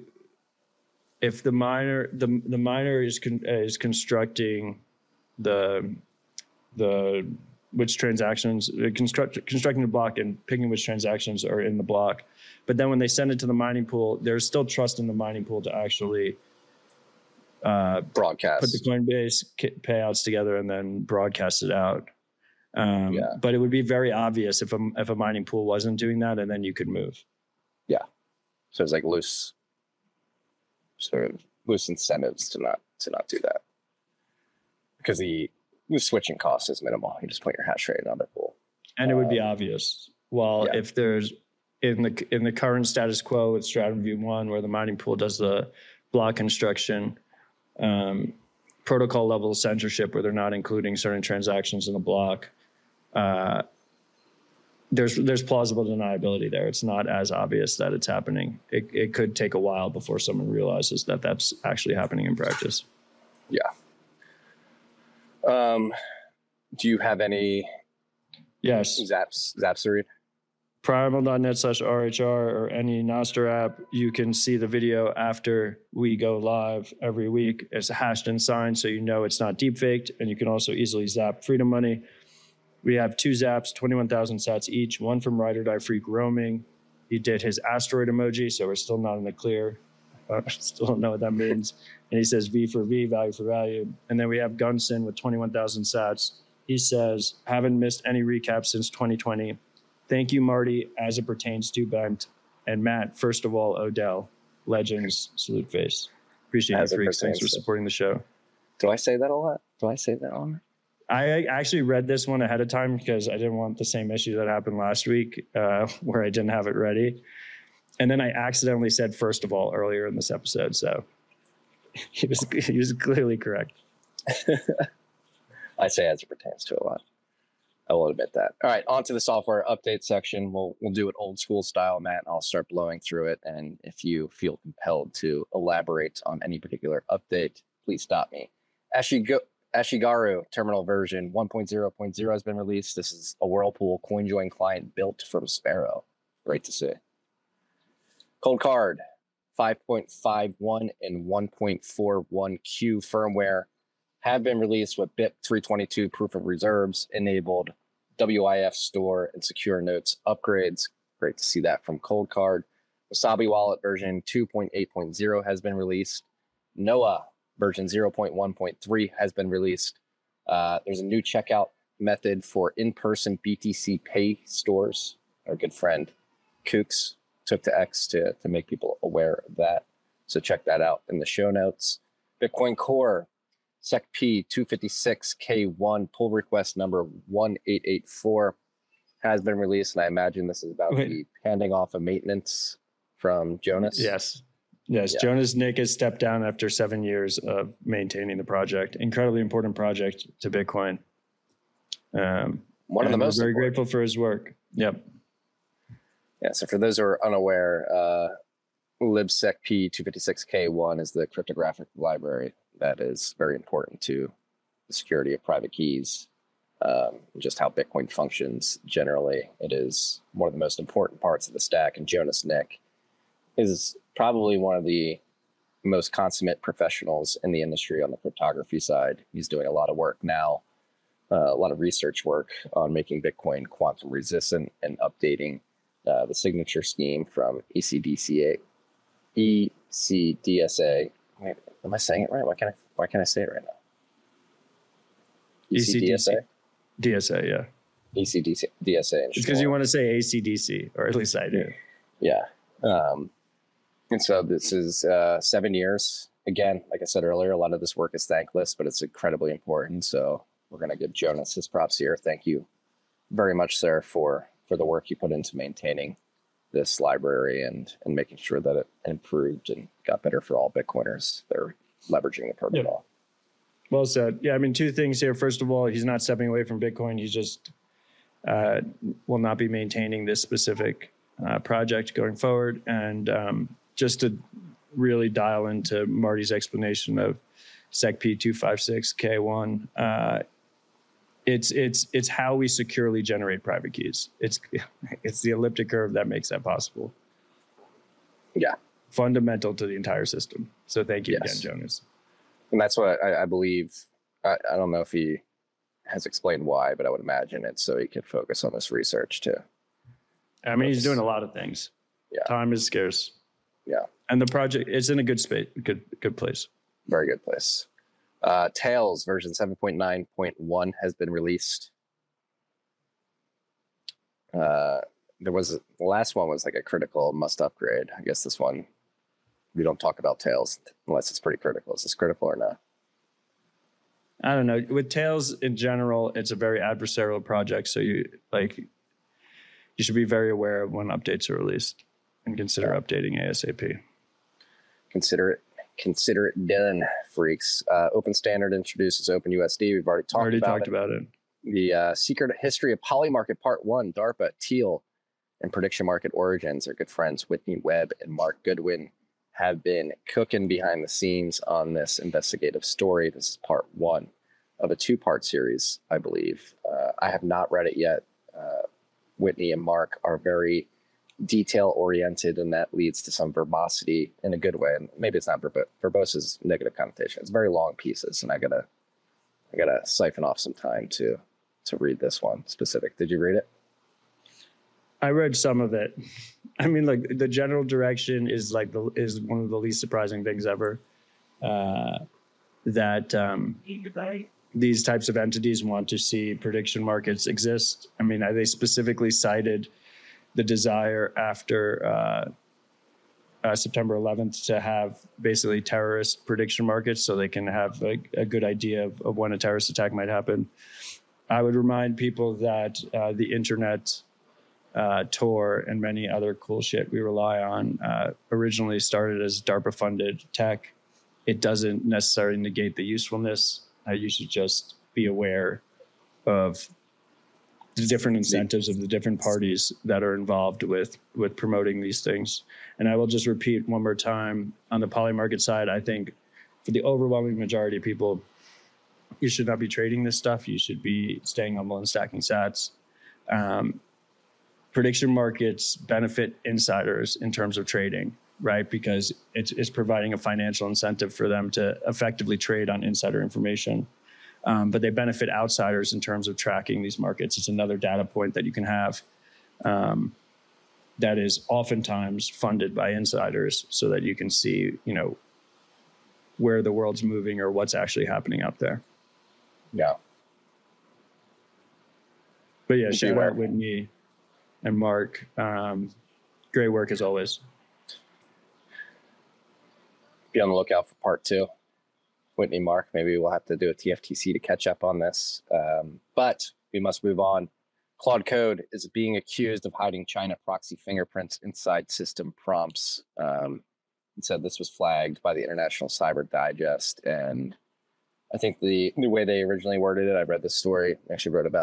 if the miner the the miner is con, uh, is constructing the the which transactions uh, construct constructing the block and picking which transactions are in the block, but then when they send it to the mining pool, there's still trust in the mining pool to actually uh, broadcast, put the Coinbase payouts together and then broadcast it out. Um, yeah. But it would be very obvious if a if a mining pool wasn't doing that, and then you could move. Yeah. So it's like loose, sort of loose incentives to not to not do that because the, the switching cost is minimal. You just put your hash rate in another pool, and it would be um, obvious. While yeah. if there's in the in the current status quo with Stratum V one, where the mining pool does the block construction, um, protocol level censorship, where they're not including certain transactions in the block. Uh, there's there's plausible deniability there. It's not as obvious that it's happening. It it could take a while before someone realizes that that's actually happening in practice. Yeah. Um, do you have any yes zaps zaps to read? Primal.net slash RHR or any Nostr app, you can see the video after we go live every week. It's hashed and signed, so you know it's not deep faked, and you can also easily zap Freedom Money. We have two zaps, twenty-one thousand sats each, one from Ride or Die Freak Roaming. He did his asteroid emoji, so we're still not in the clear. I uh, still don't know what that means. And he says V for V, value for value. And then we have Gunson with twenty-one thousand sats. He says, haven't missed any recaps since twenty twenty. Thank you, Marty, as it pertains to Bent. And Matt, first of all, Odell, legends, salute face. Appreciate it, freaks. Thanks for supporting the show. Do I say that a lot? Do I say that on? I actually read this one ahead of time because I didn't want the same issue that happened last week uh, where I didn't have it ready. And then I accidentally said, first of all, earlier in this episode. So he was, he was clearly correct. I say as it pertains to a lot. I will admit that. All right, on to the software update section. We'll we'll do it old school style, Matt. I'll start blowing through it. And if you feel compelled to elaborate on any particular update, please stop me. Ashigo- Ashigaru terminal version one point oh point oh has been released. This is a Whirlpool CoinJoin client built from Sparrow. Great to see. Cold Card five point five one and one point four one Q firmware have been released with B I P three twenty-two proof of reserves, enabled W I F store and secure notes upgrades. Great to see that from Cold Card. Wasabi Wallet version two point eight point oh has been released. Noah version zero point one point three has been released. Uh, there's a new checkout method for in-person B T C Pay stores. Our good friend Kooks took to X to, to make people aware of that. So check that out in the show notes. Bitcoin Core S E C P two fifty-six K one pull request number one eight eight four has been released, and I imagine this is about Wait. the handing off of maintenance from Jonas. Yes. Yes, yeah. Jonas Nick has stepped down after seven years of maintaining the project. Incredibly important project to Bitcoin. Um, one of the And we're most very important. grateful for his work. Yep. Yeah. So for those who are unaware, uh, libsecp two fifty-six K one is the cryptographic library that is very important to the security of private keys, um, just how Bitcoin functions generally. It is one of the most important parts of the stack. And Jonas Nick is probably one of the most consummate professionals in the industry on the cryptography side. He's doing a lot of work now, uh, a lot of research work on making Bitcoin quantum resistant and updating uh, the signature scheme from E C D C A. E C D S A. Wait, am I saying it right? Why can't I? Why can't I say it right now? E C D S A. D S A, yeah. E C D S A. It's because you want to say A C D C, or at least I do. Yeah. Um, and so this is uh, seven years. Again, like I said earlier, a lot of this work is thankless, but it's incredibly important. So we're going to give Jonas his props here. Thank you very much, sir, for for the work you put into maintaining this library and and making sure that it improved and got better for all Bitcoiners that are leveraging the protocol. Yeah. Well said. Yeah, I mean, two things here. First of all, he's not stepping away from Bitcoin. He's just uh, will not be maintaining this specific uh, project going forward. And um, just to really dial into Marty's explanation of SecP two fifty-six K one, uh, It's it's it's how we securely generate private keys. It's it's the elliptic curve that makes that possible. Yeah, fundamental to the entire system. So thank you yes. again, Jonas. And that's what I, I believe. I, I don't know if he has explained why, but I would imagine it's so he can focus on this research too. I mean, he's doing a lot of things. Yeah, time is scarce. Yeah, and the project is in a good space, good good place. Very good place. Uh, Tails version seven point nine point one has been released. Uh, there was a, the last one was like a critical must upgrade. I guess this one, we don't talk about Tails unless it's pretty critical. Is this critical or not? I don't know. With Tails in general, it's a very adversarial project. So you like, you should be very aware of when updates are released and consider yeah. updating ASAP. Consider it. Consider it done, freaks. Uh, Open Standard introduces OpenUSD. We've already talked already about talked it. about it. The uh, Secret History of Polymarket Part One, DARPA, Teal, and Prediction Market Origins. Our good friends Whitney Webb and Mark Goodwin have been cooking behind the scenes on this investigative story. This is part one of a two-part series, I believe. Uh, I have not read it yet. Uh, Whitney and Mark are very detail-oriented, and that leads to some verbosity in a good way. And maybe it's not verb- verbose is negative connotation. It's very long pieces, and I gotta, I gotta siphon off some time to to read this one specific. Did you read it? I read some of it. I mean, like the general direction is like the is one of the least surprising things ever. Uh, that um, these types of entities want to see prediction markets exist. I mean, they specifically cited the desire after uh, uh, September eleventh to have basically terrorist prediction markets, so they can have like a good idea of, of when a terrorist attack might happen. I would remind people that uh, the internet. Uh, Tor and many other cool shit we rely on uh, originally started as DARPA-funded tech. It doesn't necessarily negate the usefulness. Uh, you should just be aware of the different incentives of the different parties that are involved with with promoting these things. And I will just repeat one more time, on the Polymarket side, I think for the overwhelming majority of people, you should not be trading this stuff. You should be staying humble and stacking sats. Um, Prediction markets benefit insiders in terms of trading, right? Because it's, it's providing a financial incentive for them to effectively trade on insider information. Um, but they benefit outsiders in terms of tracking these markets. It's another data point that you can have um, that is oftentimes funded by insiders so that you can see, you know, where the world's moving or what's actually happening out there. Yeah. But yeah, shout out Whitney and Mark. Um, great work as always. Be on the lookout for part two. Whitney, Mark, maybe we'll have to do a T F T C to catch up on this. Um, but we must move on. Claude Code is being accused of hiding China proxy fingerprints inside system prompts. Um, it said this was flagged by the International Cyber Digest. And I think the, the way they originally worded it, I read this story, actually wrote about it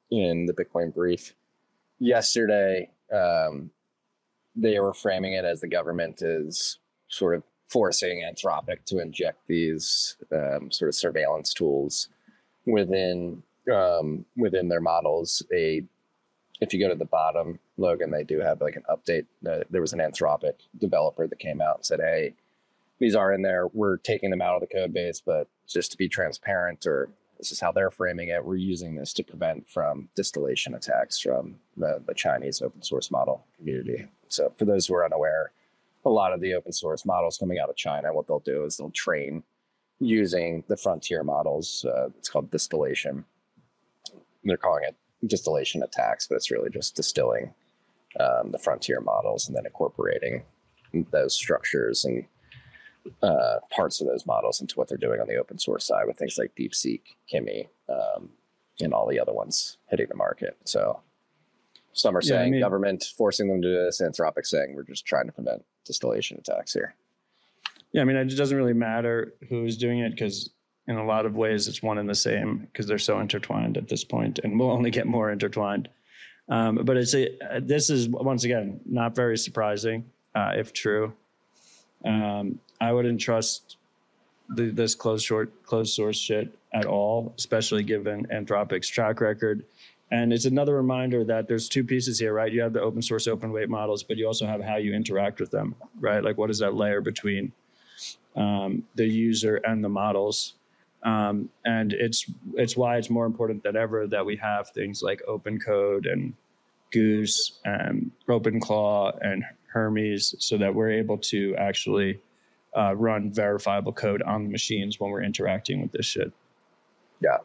in the Bitcoin brief yesterday. Um, they were framing it as the government is sort of forcing Anthropic to inject these um, sort of surveillance tools within um, within their models. A if you go to the bottom, Logan, they do have like an update. Uh, there was an Anthropic developer that came out and said, "Hey, these are in there. We're taking them out of the code base, but just to be transparent, or this is how they're framing it, we're using this to prevent from distillation attacks from the, the Chinese open source model community." So for those who are unaware, a lot of the open source models coming out of China, what they'll do is they'll train using the frontier models. Uh, it's called distillation. They're calling it distillation attacks, but it's really just distilling um, the frontier models and then incorporating those structures and uh, parts of those models into what they're doing on the open source side with things like DeepSeek, Kimi, um, and all the other ones hitting the market. So some are Yeah, I saying mean- government forcing them to do this, Anthropic saying we're just trying to prevent distillation attacks here. Yeah, I mean, it doesn't really matter who's doing it because in a lot of ways it's one and the same because they're so intertwined at this point and will only get more intertwined. Um, but it's a, this is, once again, not very surprising uh, if true. Um, I wouldn't trust the, this closed, short, closed source shit at all, especially given Anthropic's track record. And it's another reminder that there's two pieces here, right? You have the open source, open weight models, but you also have how you interact with them, right? Like what is that layer between um, the user and the models? Um, and it's it's why it's more important than ever that we have things like Open Code and Goose and OpenClaw and Hermes so that we're able to actually uh, run verifiable code on the machines when we're interacting with this shit. Yeah.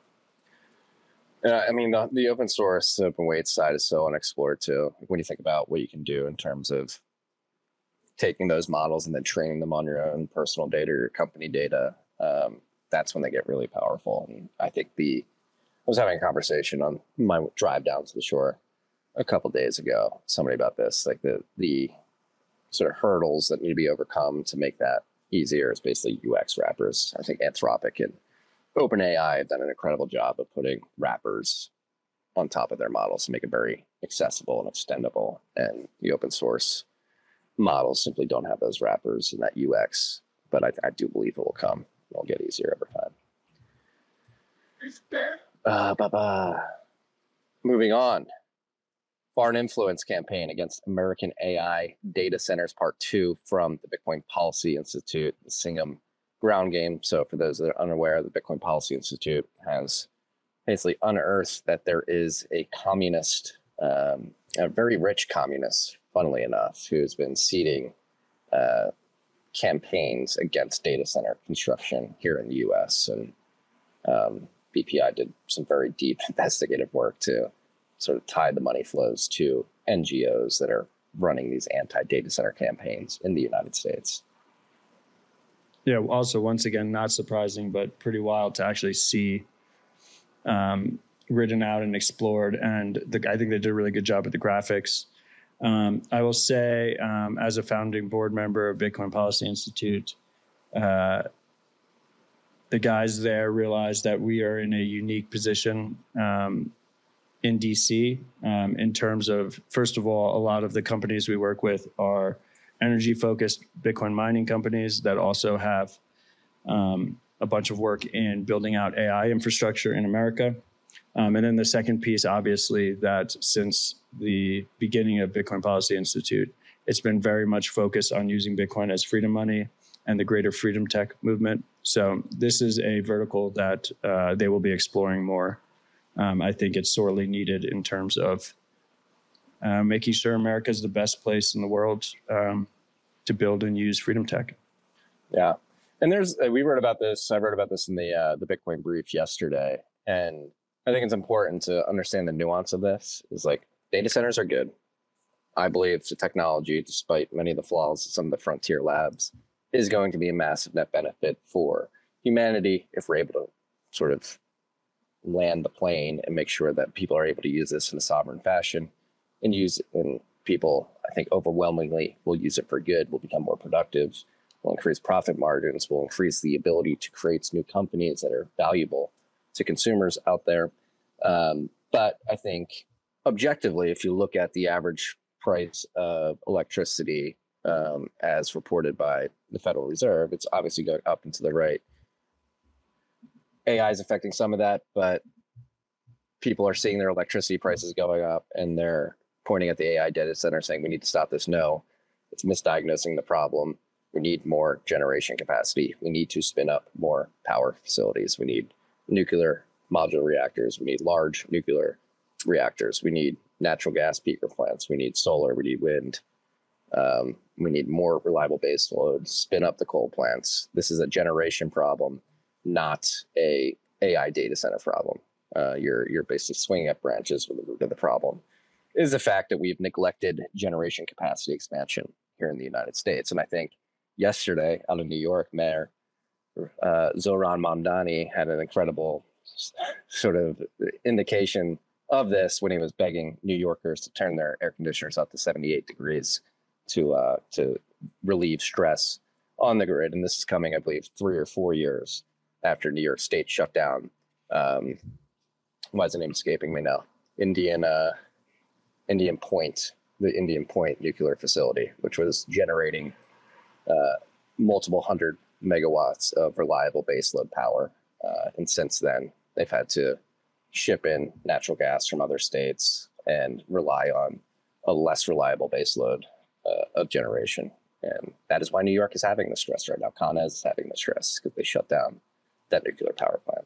Uh, I mean, the, the open source, open weight side is so unexplored too. When you think about what you can do in terms of taking those models and then training them on your own personal data, your company data, um, that's when they get really powerful. And I think the, I was having a conversation on my drive down to the shore a couple days ago, somebody about this, like the, the sort of hurdles that need to be overcome to make that easier is basically U X wrappers. I think Anthropic and OpenAI have done an incredible job of putting wrappers on top of their models to make it very accessible and extendable. And the open source models simply don't have those wrappers and that U X, but I, I do believe it will come. It'll get easier over time. Uh, ba-ba. Moving on. Foreign influence campaign against American A I data centers, part two from the Bitcoin Policy Institute, the Singham ground game. So for those that are unaware, the Bitcoin Policy Institute has basically unearthed that there is a communist, um, a very rich communist, funnily enough, who has been seeding uh, campaigns against data center construction here in the U S. And um, B P I did some very deep investigative work to sort of tie the money flows to N G Os that are running these anti-data center campaigns in the United States. Yeah, also, once again, not surprising, but pretty wild to actually see um, written out and explored. And the, I think they did a really good job with the graphics. Um, I will say, um, as a founding board member of Bitcoin Policy Institute, uh, the guys there realized that we are in a unique position um, in D C um, in terms of, first of all, a lot of the companies we work with are energy-focused Bitcoin mining companies that also have um, a bunch of work in building out A I infrastructure in America. Um, and then the second piece, obviously, that since the beginning of Bitcoin Policy Institute, it's been very much focused on using Bitcoin as freedom money and the greater freedom tech movement. So this is a vertical that uh, they will be exploring more. Um, I think it's sorely needed in terms of uh, making sure America is the best place in the world um, to build and use freedom tech. Yeah. And there's, uh, we wrote about this, I wrote about this in the uh, the Bitcoin brief yesterday. And I think it's important to understand the nuance of this is like data centers are good. I believe the technology, despite many of the flaws of some of the frontier labs, is going to be a massive net benefit for humanity if we're able to sort of land the plane and make sure that people are able to use this in a sovereign fashion and use it. And people, I think, overwhelmingly will use it for good, will become more productive, will increase profit margins, will increase the ability to create new companies that are valuable to consumers out there. Um, But I think objectively, if you look at the average price of electricity um, as reported by the Federal Reserve, it's obviously going up and to the right. A I is affecting some of that, but people are seeing their electricity prices going up and they're pointing at the A I data center saying we need to stop this. No, it's misdiagnosing the problem. We need more generation capacity. We need to spin up more power facilities. We need nuclear modular reactors. We need large nuclear reactors. We need natural gas peaker plants. We need solar. We need wind. Um, we need more reliable base loads. Spin up the coal plants. This is a generation problem, not a AI data center problem. Uh, you're you're basically swinging at branches with the root of the problem. It is the fact that we've neglected generation capacity expansion here in the United States, and I think yesterday out of New York, Mayor uh, Zohran Mamdani had an incredible sort of indication of this when he was begging New Yorkers to turn their air conditioners up to seventy-eight degrees to uh, to relieve stress on the grid. And this is coming, I believe, three or four years after New York State shut down. Um, why is the name escaping me now? Indian uh, Indian Point, the Indian Point nuclear facility, which was generating uh, multiple hundred megawatts of reliable baseload power. Uh, and since then, they've had to ship in natural gas from other states and rely on a less reliable baseload uh, of generation. And that is why New York is having the stress right now. Con Ed is having the stress because they shut down that nuclear power plant.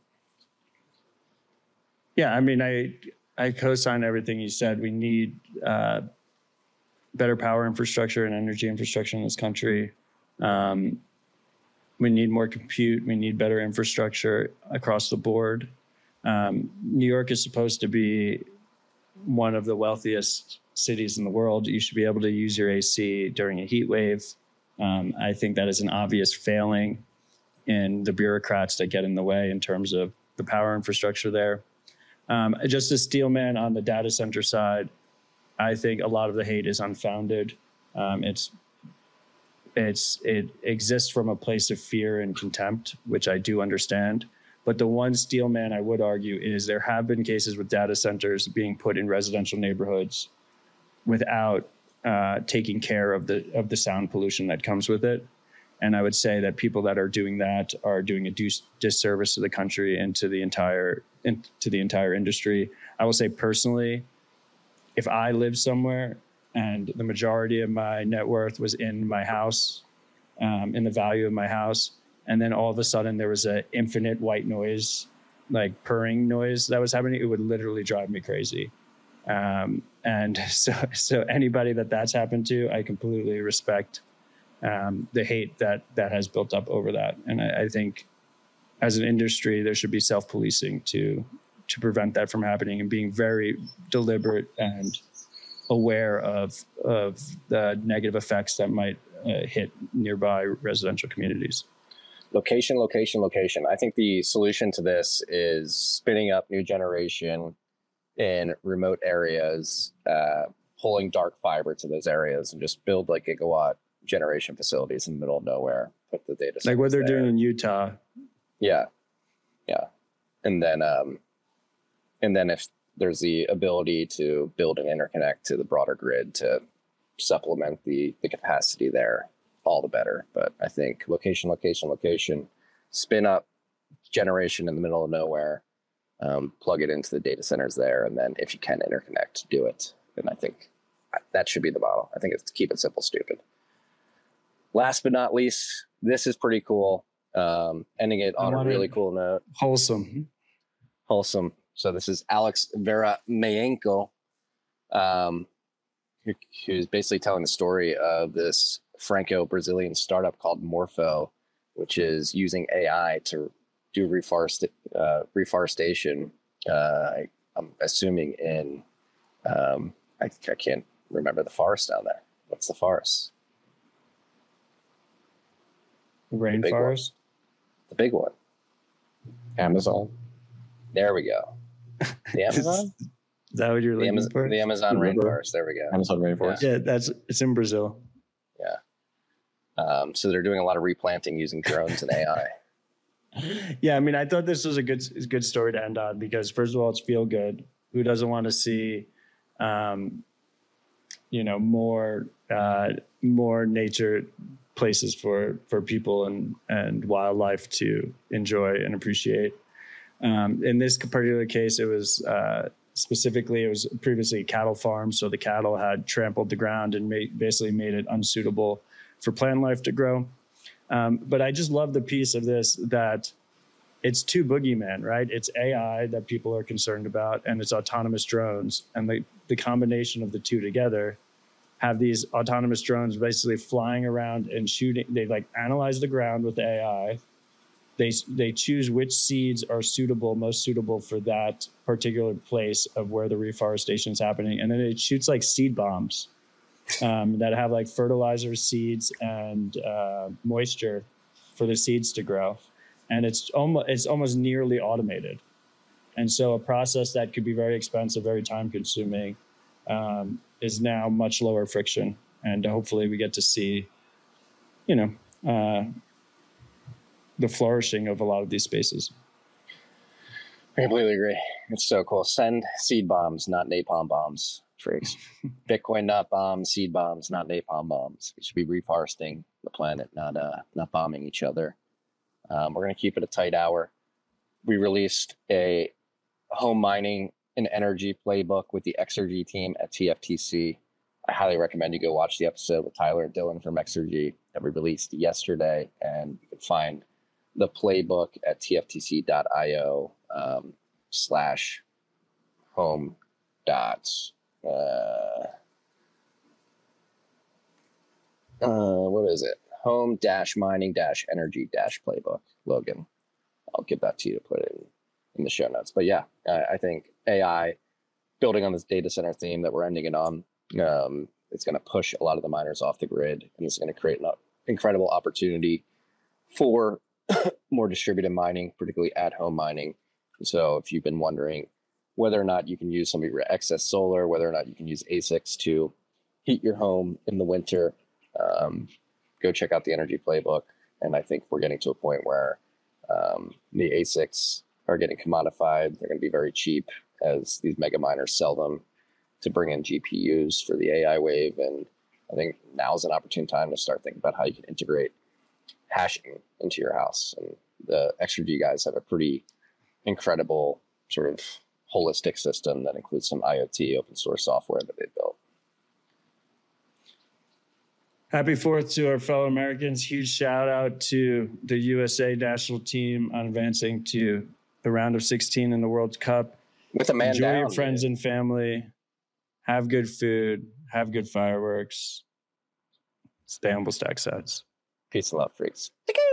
Yeah, I mean, I I co-sign everything you said. We need uh, better power infrastructure and energy infrastructure in this country. Um, we need more compute. We need better infrastructure across the board. Um, New York is supposed to be one of the wealthiest cities in the world. You should be able to use your A C during a heat wave. Um, I think that is an obvious failing in the bureaucrats that get in the way in terms of the power infrastructure there. Um, just as Steelman on the data center side, I think a lot of the hate is unfounded. Um, it's it's it exists from a place of fear and contempt, which I do understand. But the one Steelman I would argue is there have been cases with data centers being put in residential neighborhoods without uh, taking care of the of the sound pollution that comes with it. And I would say that people that are doing that are doing a dis- disservice to the country and to the entire in, to the entire industry. I will say personally, if I lived somewhere and the majority of my net worth was in my house, um, in the value of my house, and then all of a sudden there was an infinite white noise, like purring noise that was happening, it would literally drive me crazy. Um, and so, so anybody that that's happened to, I completely respect um, the hate that that has built up over that. And I, I think as an industry, there should be self-policing to to prevent that from happening and being very deliberate and aware of of the negative effects that might uh, hit nearby residential communities. Location, location, location. I think the solution to this is spinning up new generation in remote areas, uh, pulling dark fiber to those areas, and just build like gigawatt generation facilities in the middle of nowhere. Put the data like what they're there. doing in Utah. Yeah, yeah, and then um, and then if there's the ability to build an interconnect to the broader grid to supplement the the capacity there, all the better. But I think location, location, location, spin up generation in the middle of nowhere, um, plug it into the data centers there, and then if you can interconnect, do it. And I think that should be the model. I think it's keep it simple, stupid. Last but not least, this is pretty cool. Um, ending it on a really cool note. Wholesome. Wholesome. So this is Alex Veramayenko, um, who, who's basically telling the story of this Franco-Brazilian startup called Morpho, which is using A I to do reforest, uh, reforestation. Uh, I, I'm assuming in, um, I, I can't remember the forest down there. What's the forest? Rainforest? The big one. Amazon. There we go. The Amazon? Is that what you're the looking Amazon, for? the Amazon rainforest. There we go. Amazon rainforest. Yeah, that's it's in Brazil. Yeah. Um, so they're doing a lot of replanting using drones and A I. Yeah, I mean, I thought this was a good a good story to end on because first of all, it's feel good. Who doesn't want to see, um, you know, more uh, more nature places for for people and and wildlife to enjoy and appreciate? Um, in this particular case, it was uh, specifically it was previously a cattle farm, so the cattle had trampled the ground and made, basically made it unsuitable for plant life to grow. Um, but I just love the piece of this that it's two boogeymen, right? It's A I that people are concerned about, and it's autonomous drones. And the, the combination of the two together have these autonomous drones basically flying around and shooting. They like analyze the ground with the A I. They, they choose which seeds are suitable, most suitable for that particular place of where the reforestation is happening. And then it shoots like seed bombs um, that have like fertilizer, seeds, and uh, moisture for the seeds to grow. And it's almost it's almost nearly automated, and so a process that could be very expensive, very time consuming, um, is now much lower friction, and hopefully we get to see, you know, uh, the flourishing of a lot of these spaces. I completely agree. It's so cool. Send seed bombs, not napalm bombs, freaks. Bitcoin, not bombs. Seed bombs, not napalm bombs. We should be reforesting the planet, not uh, not bombing each other. Um, we're going to keep it a tight hour. We released a home mining and energy playbook with the Exergy team at T F T C. I highly recommend you go watch the episode with Tyler and Dylan from Exergy that we released yesterday. And you can find the playbook at tftc.io um, slash home dots. Uh, uh, what is it? Home dash mining dash energy dash playbook. Logan, I'll give that to you to put it in, in the show notes. But yeah, I, I think A I, building on this data center theme that we're ending it on, um, it's going to push a lot of the miners off the grid, and it's going to create an incredible opportunity for more distributed mining, particularly at-home mining. And so if you've been wondering whether or not you can use some of your excess solar, whether or not you can use A SICs to heat your home in the winter, um, go check out the energy playbook. And I think we're getting to a point where um, the A SICs are getting commodified. They're going to be very cheap as these mega miners sell them to bring in G P Us for the A I wave. And I think now is an opportune time to start thinking about how you can integrate hashing into your house. And the Exergy guys have a pretty incredible sort of holistic system that includes some IoT open source software that they built. Happy Fourth to our fellow Americans. Huge shout out to the U S A national team on advancing to the round of sixteen in the World Cup. With a man Enjoy down, your friends dude. and family. Have good food. Have good fireworks. Stay humble, stack sets. Peace and love, freaks.